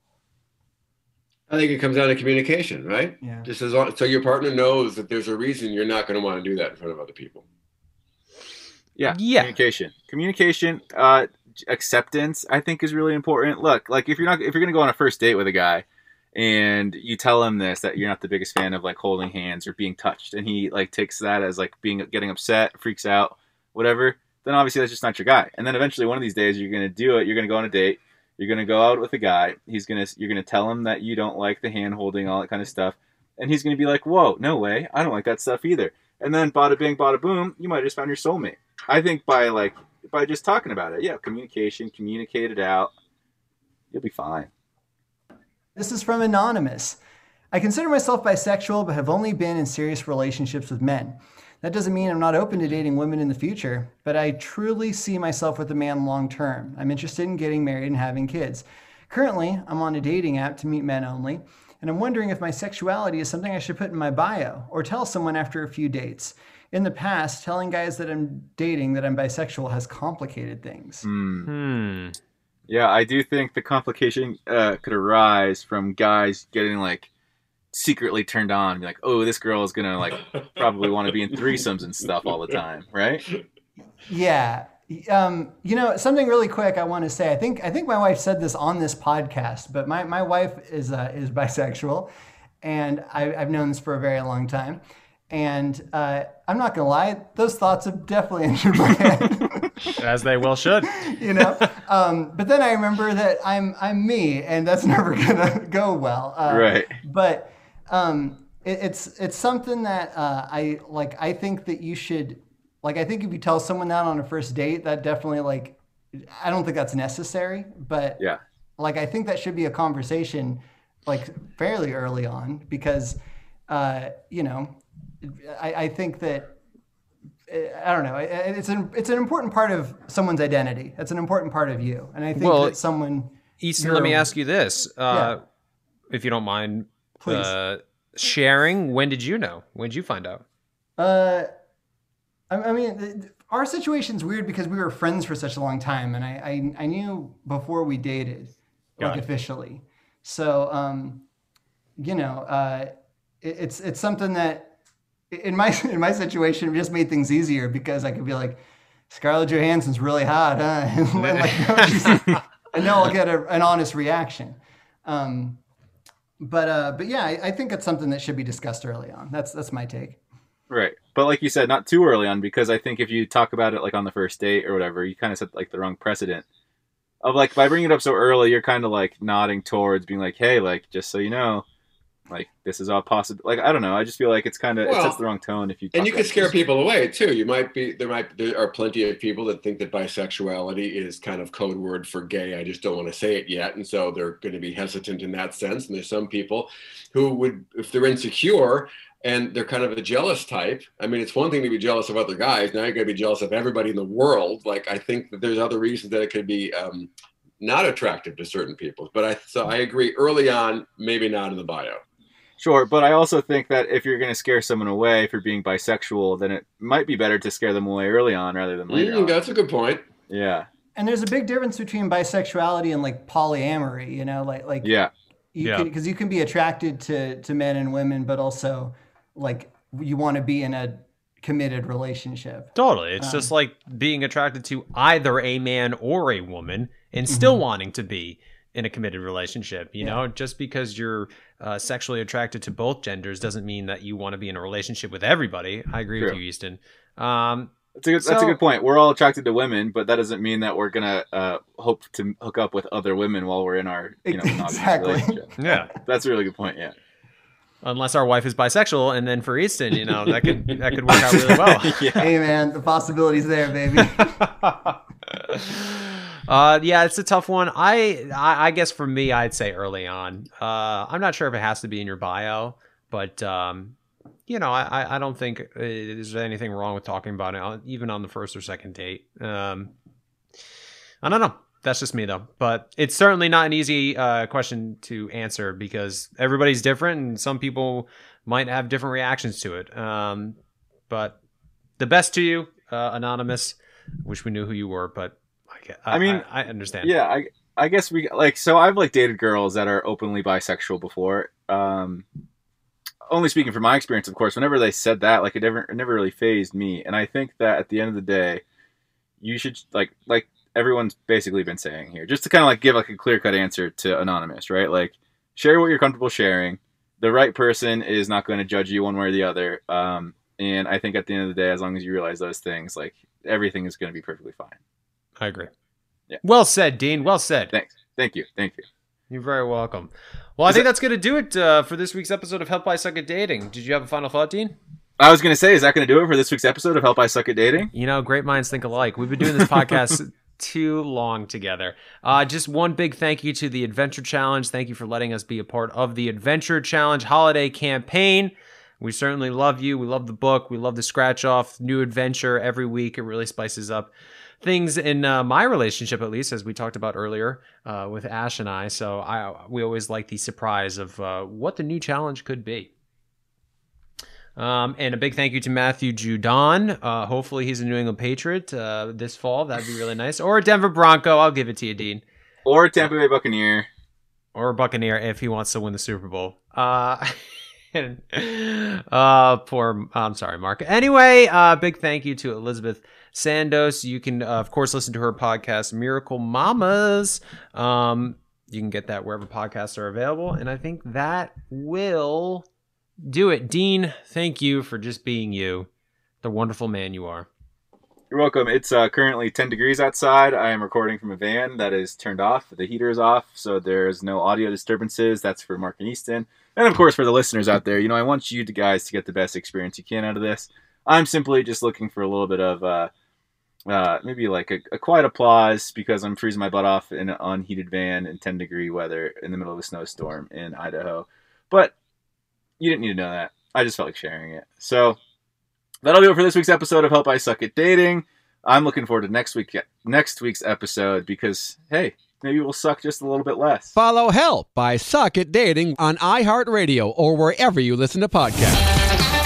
I think it comes down to communication, right? Yeah. Just as long, so your partner knows that there's a reason you're not going to want to do that in front of other people. Yeah. Yeah. Communication. Communication. Uh, acceptance, I think, is really important. Look, like if you're not, if you're going to go on a first date with a guy, and you tell him this, that you're not the biggest fan of like holding hands or being touched, and he like takes that as like being getting upset, freaks out, whatever, then obviously that's just not your guy. And then eventually one of these days you're going to do it. You're going to go on a date. You're going to go out with a guy. He's going to, you're going to tell him that you don't like the hand holding, all that kind of stuff. And he's going to be like, whoa, no way. I don't like that stuff either. And then bada bing, bada boom, you might have just found your soulmate. I think by like, by just talking about it. Yeah. Communication, communicate it out. You'll be fine. This is from Anonymous. I consider myself bisexual, but have only been in serious relationships with men. That doesn't mean I'm not open to dating women in the future, but I truly see myself with a man long term. I'm interested in getting married and having kids. Currently, I'm on a dating app to meet men only, and I'm wondering if my sexuality is something I should put in my bio or tell someone after a few dates. In the past, telling guys that I'm dating that I'm bisexual has complicated things. Hmm. Hmm. Yeah, I do think the complication uh, could arise from guys getting like secretly turned on, be like, "Oh, this girl is gonna like probably want to be in threesomes and stuff all the time," right? Yeah, um, you know, something really quick I want to say. I think I think my wife said this on this podcast, but my, my wife is uh, is bisexual, and I, I've known this for a very long time. And uh, I'm not gonna lie, those thoughts have definitely entered my head. As they well should. You know, um, but then I remember that I'm I'm me, and that's never gonna go well. Uh, right. But um, it, it's it's something that uh, I like. I think that you should like. I think if you tell someone that on a first date, that definitely like. I don't think that's necessary, but yeah, like I think that should be a conversation, like fairly early on, because uh, you know, I, I think that. I don't know. It's an it's an important part of someone's identity. It's an important part of you, and I think well, that someone. Easton, let me ask you this, uh, yeah. if you don't mind, please uh, sharing. When did you know? When did you find out? Uh, I, I mean, our situation's weird because we were friends for such a long time, and I I, I knew before we dated, Got like it. officially. So, um, you know, uh, it, it's it's something that. In my in my situation, it just made things easier because I could be like, Scarlett Johansson's really hot, huh? And, like, no, she's, and then I'll get a, an honest reaction. Um, but uh, but yeah, I, I think it's something that should be discussed early on. That's that's my take. Right, but like you said, not too early on, because I think if you talk about it like on the first date or whatever, you kind of set like the wrong precedent. Of like by bringing it up so early, you're kind of like nodding towards being like, hey, like just so you know. Like this is all possible. Like I don't know. I just feel like it's kind of Well, it sets the wrong tone if you. And talk you about can scare this. people away too. You might be there. Might there are plenty of people that think that bisexuality is kind of code word for gay. I just don't want to say it yet, and so they're going to be hesitant in that sense. And there's some people who would, if they're insecure and they're kind of a jealous type. I mean, it's one thing to be jealous of other guys. Now you're going to be jealous of everybody in the world. Like I think that there's other reasons that it could be um, not attractive to certain people. But I so I agree. Early on, maybe not in the bio. Sure, but I also think that if you're going to scare someone away for being bisexual, then it might be better to scare them away early on rather than later. Mm, on. that's a good point. Yeah. And there's a big difference between bisexuality and like polyamory. You know, like like yeah, you yeah. can because you can be attracted to to men and women, but also like you want to be in a committed relationship. Totally. It's Um, just like being attracted to either a man or a woman and still wanting to be in a committed relationship. You Yeah. know, just because you're uh, sexually attracted to both genders doesn't mean that you want to be in a relationship with everybody. I agree True. with you, Easton. Um, That's a good, that's a so- good point. We're all attracted to women, but that doesn't mean that we're gonna uh, hope to hook up with other women while we're in our you know monogamous Exactly. relationship. Yeah. That's a really good point. Yeah. Unless our wife is bisexual, and then for Easton, you know, that could that could work out really well. Hey man, the possibilities there, baby. Uh, yeah, it's a tough one. I, I I guess for me, I'd say early on. Uh, I'm not sure if it has to be in your bio, but um, you know, I I don't think uh, there's anything wrong with talking about it, on- even on the first or second date. Um, I don't know. That's just me though. But it's certainly not an easy uh, question to answer because everybody's different, and some people might have different reactions to it. Um, but the best to you, uh, anonymous. Wish we knew who you were, but. I, I mean, I, I understand. Yeah, I I guess we like so I've like dated girls that are openly bisexual before. Um, only speaking from my experience, of course. Whenever they said that, like it never it never really fazed me. And I think that at the end of the day, you should like like everyone's basically been saying here, just to kind of like give like a clear cut answer to anonymous, right? Like share what you're comfortable sharing. The right person is not going to judge you one way or the other. Um, and I think at the end of the day, as long as you realize those things, like everything is going to be perfectly fine. I agree. Yeah. Well said, Dean. Well said. Thanks. Thank you. Thank you. You're very welcome. Well, I Is think that- that's going to do it uh, for this week's episode of Help I Suck at Dating. Did you have a final thought, Dean? I was going to say, is that going to do it for this week's episode of Help I Suck at Dating? You know, great minds think alike. We've been doing this podcast too long together. Uh, just one big thank you to the Adventure Challenge. Thank you for letting us be a part of the Adventure Challenge holiday campaign. We certainly love you. We love the book. We love the scratch off new adventure every week. It really spices up things in uh, my relationship, at least, as we talked about earlier uh, with Ash and I. So I we always like the surprise of uh, what the new challenge could be. Um, and a big thank you to Matthew Judon. Uh, hopefully he's a New England Patriot uh, this fall. That'd be really nice. Or a Denver Bronco. I'll give it to you, Dean. Or a Tampa Bay Buccaneer. Or a Buccaneer if he wants to win the Super Bowl. Uh, and, uh, poor, I'm sorry, Mark. Anyway, uh, big thank you to Elizabeth Sandos. You can, uh, of course, listen to her podcast, Miracle Mamas. Um, You can get that wherever podcasts are available. And I think that will do it. Dean, thank you for just being you, the wonderful man you are. You're welcome. It's uh, currently ten degrees outside. I am recording from a van that is turned off. The heater is off, so there's no audio disturbances. That's for Mark and Easton. And, of course, for the listeners out there, you know, I want you guys to get the best experience you can out of this. I'm simply just looking for a little bit of uh, uh, maybe like a, a quiet applause because I'm freezing my butt off in an unheated van in ten degree weather in the middle of a snowstorm in Idaho. But you didn't need to know that. I just felt like sharing it. So that'll do it for this week's episode of Help I Suck at Dating. I'm looking forward to next week, next week's episode because, hey, maybe we'll suck just a little bit less. Follow Help I Suck at Dating on iHeartRadio or wherever you listen to podcasts.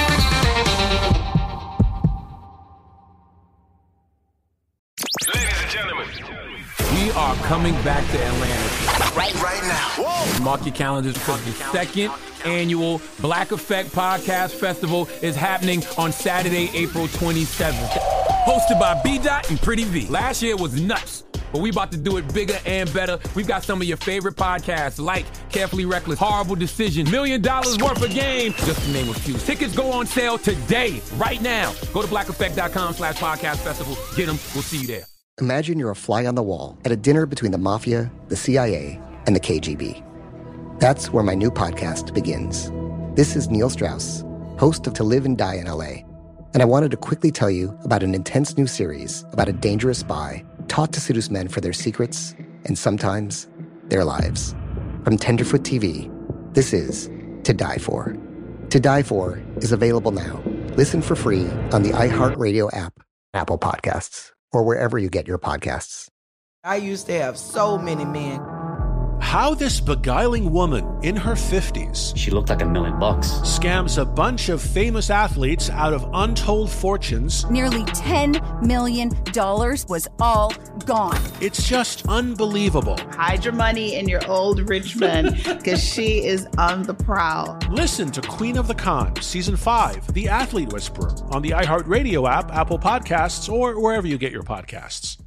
Ladies and gentlemen, we are coming back to Atlanta. Right, right now. Whoa. Mark your calendars because the second annual Black Effect Podcast Festival is happening on Saturday, April twenty-seventh. Hosted by B-Dot and Pretty V. Last year was nuts, but we about to do it bigger and better. We've got some of your favorite podcasts like Carefully Reckless, Horrible Decision, Million Dollars Worth of Game, just to name a few. Tickets go on sale today, right now. Go to blackeffect.com slash podcast festival. Get them. We'll see you there. Imagine you're a fly on the wall at a dinner between the Mafia, the C I A, and the K G B. That's where my new podcast begins. This is Neil Strauss, host of To Live and Die in L A, and I wanted to quickly tell you about an intense new series about a dangerous spy taught to seduce men for their secrets and sometimes their lives. From Tenderfoot T V, this is To Die For. To Die For is available now. Listen for free on the iHeartRadio app, Apple Podcasts, or wherever you get your podcasts. I used to have so many men. How this beguiling woman in her fifties, she looked like a million bucks, scams a bunch of famous athletes out of untold fortunes. Nearly ten million dollars was all gone. It's just unbelievable. Hide your money in your old rich man because she is on the prowl. Listen to Queen of the Con, Season five, The Athlete Whisperer, on the iHeartRadio app, Apple Podcasts, or wherever you get your podcasts.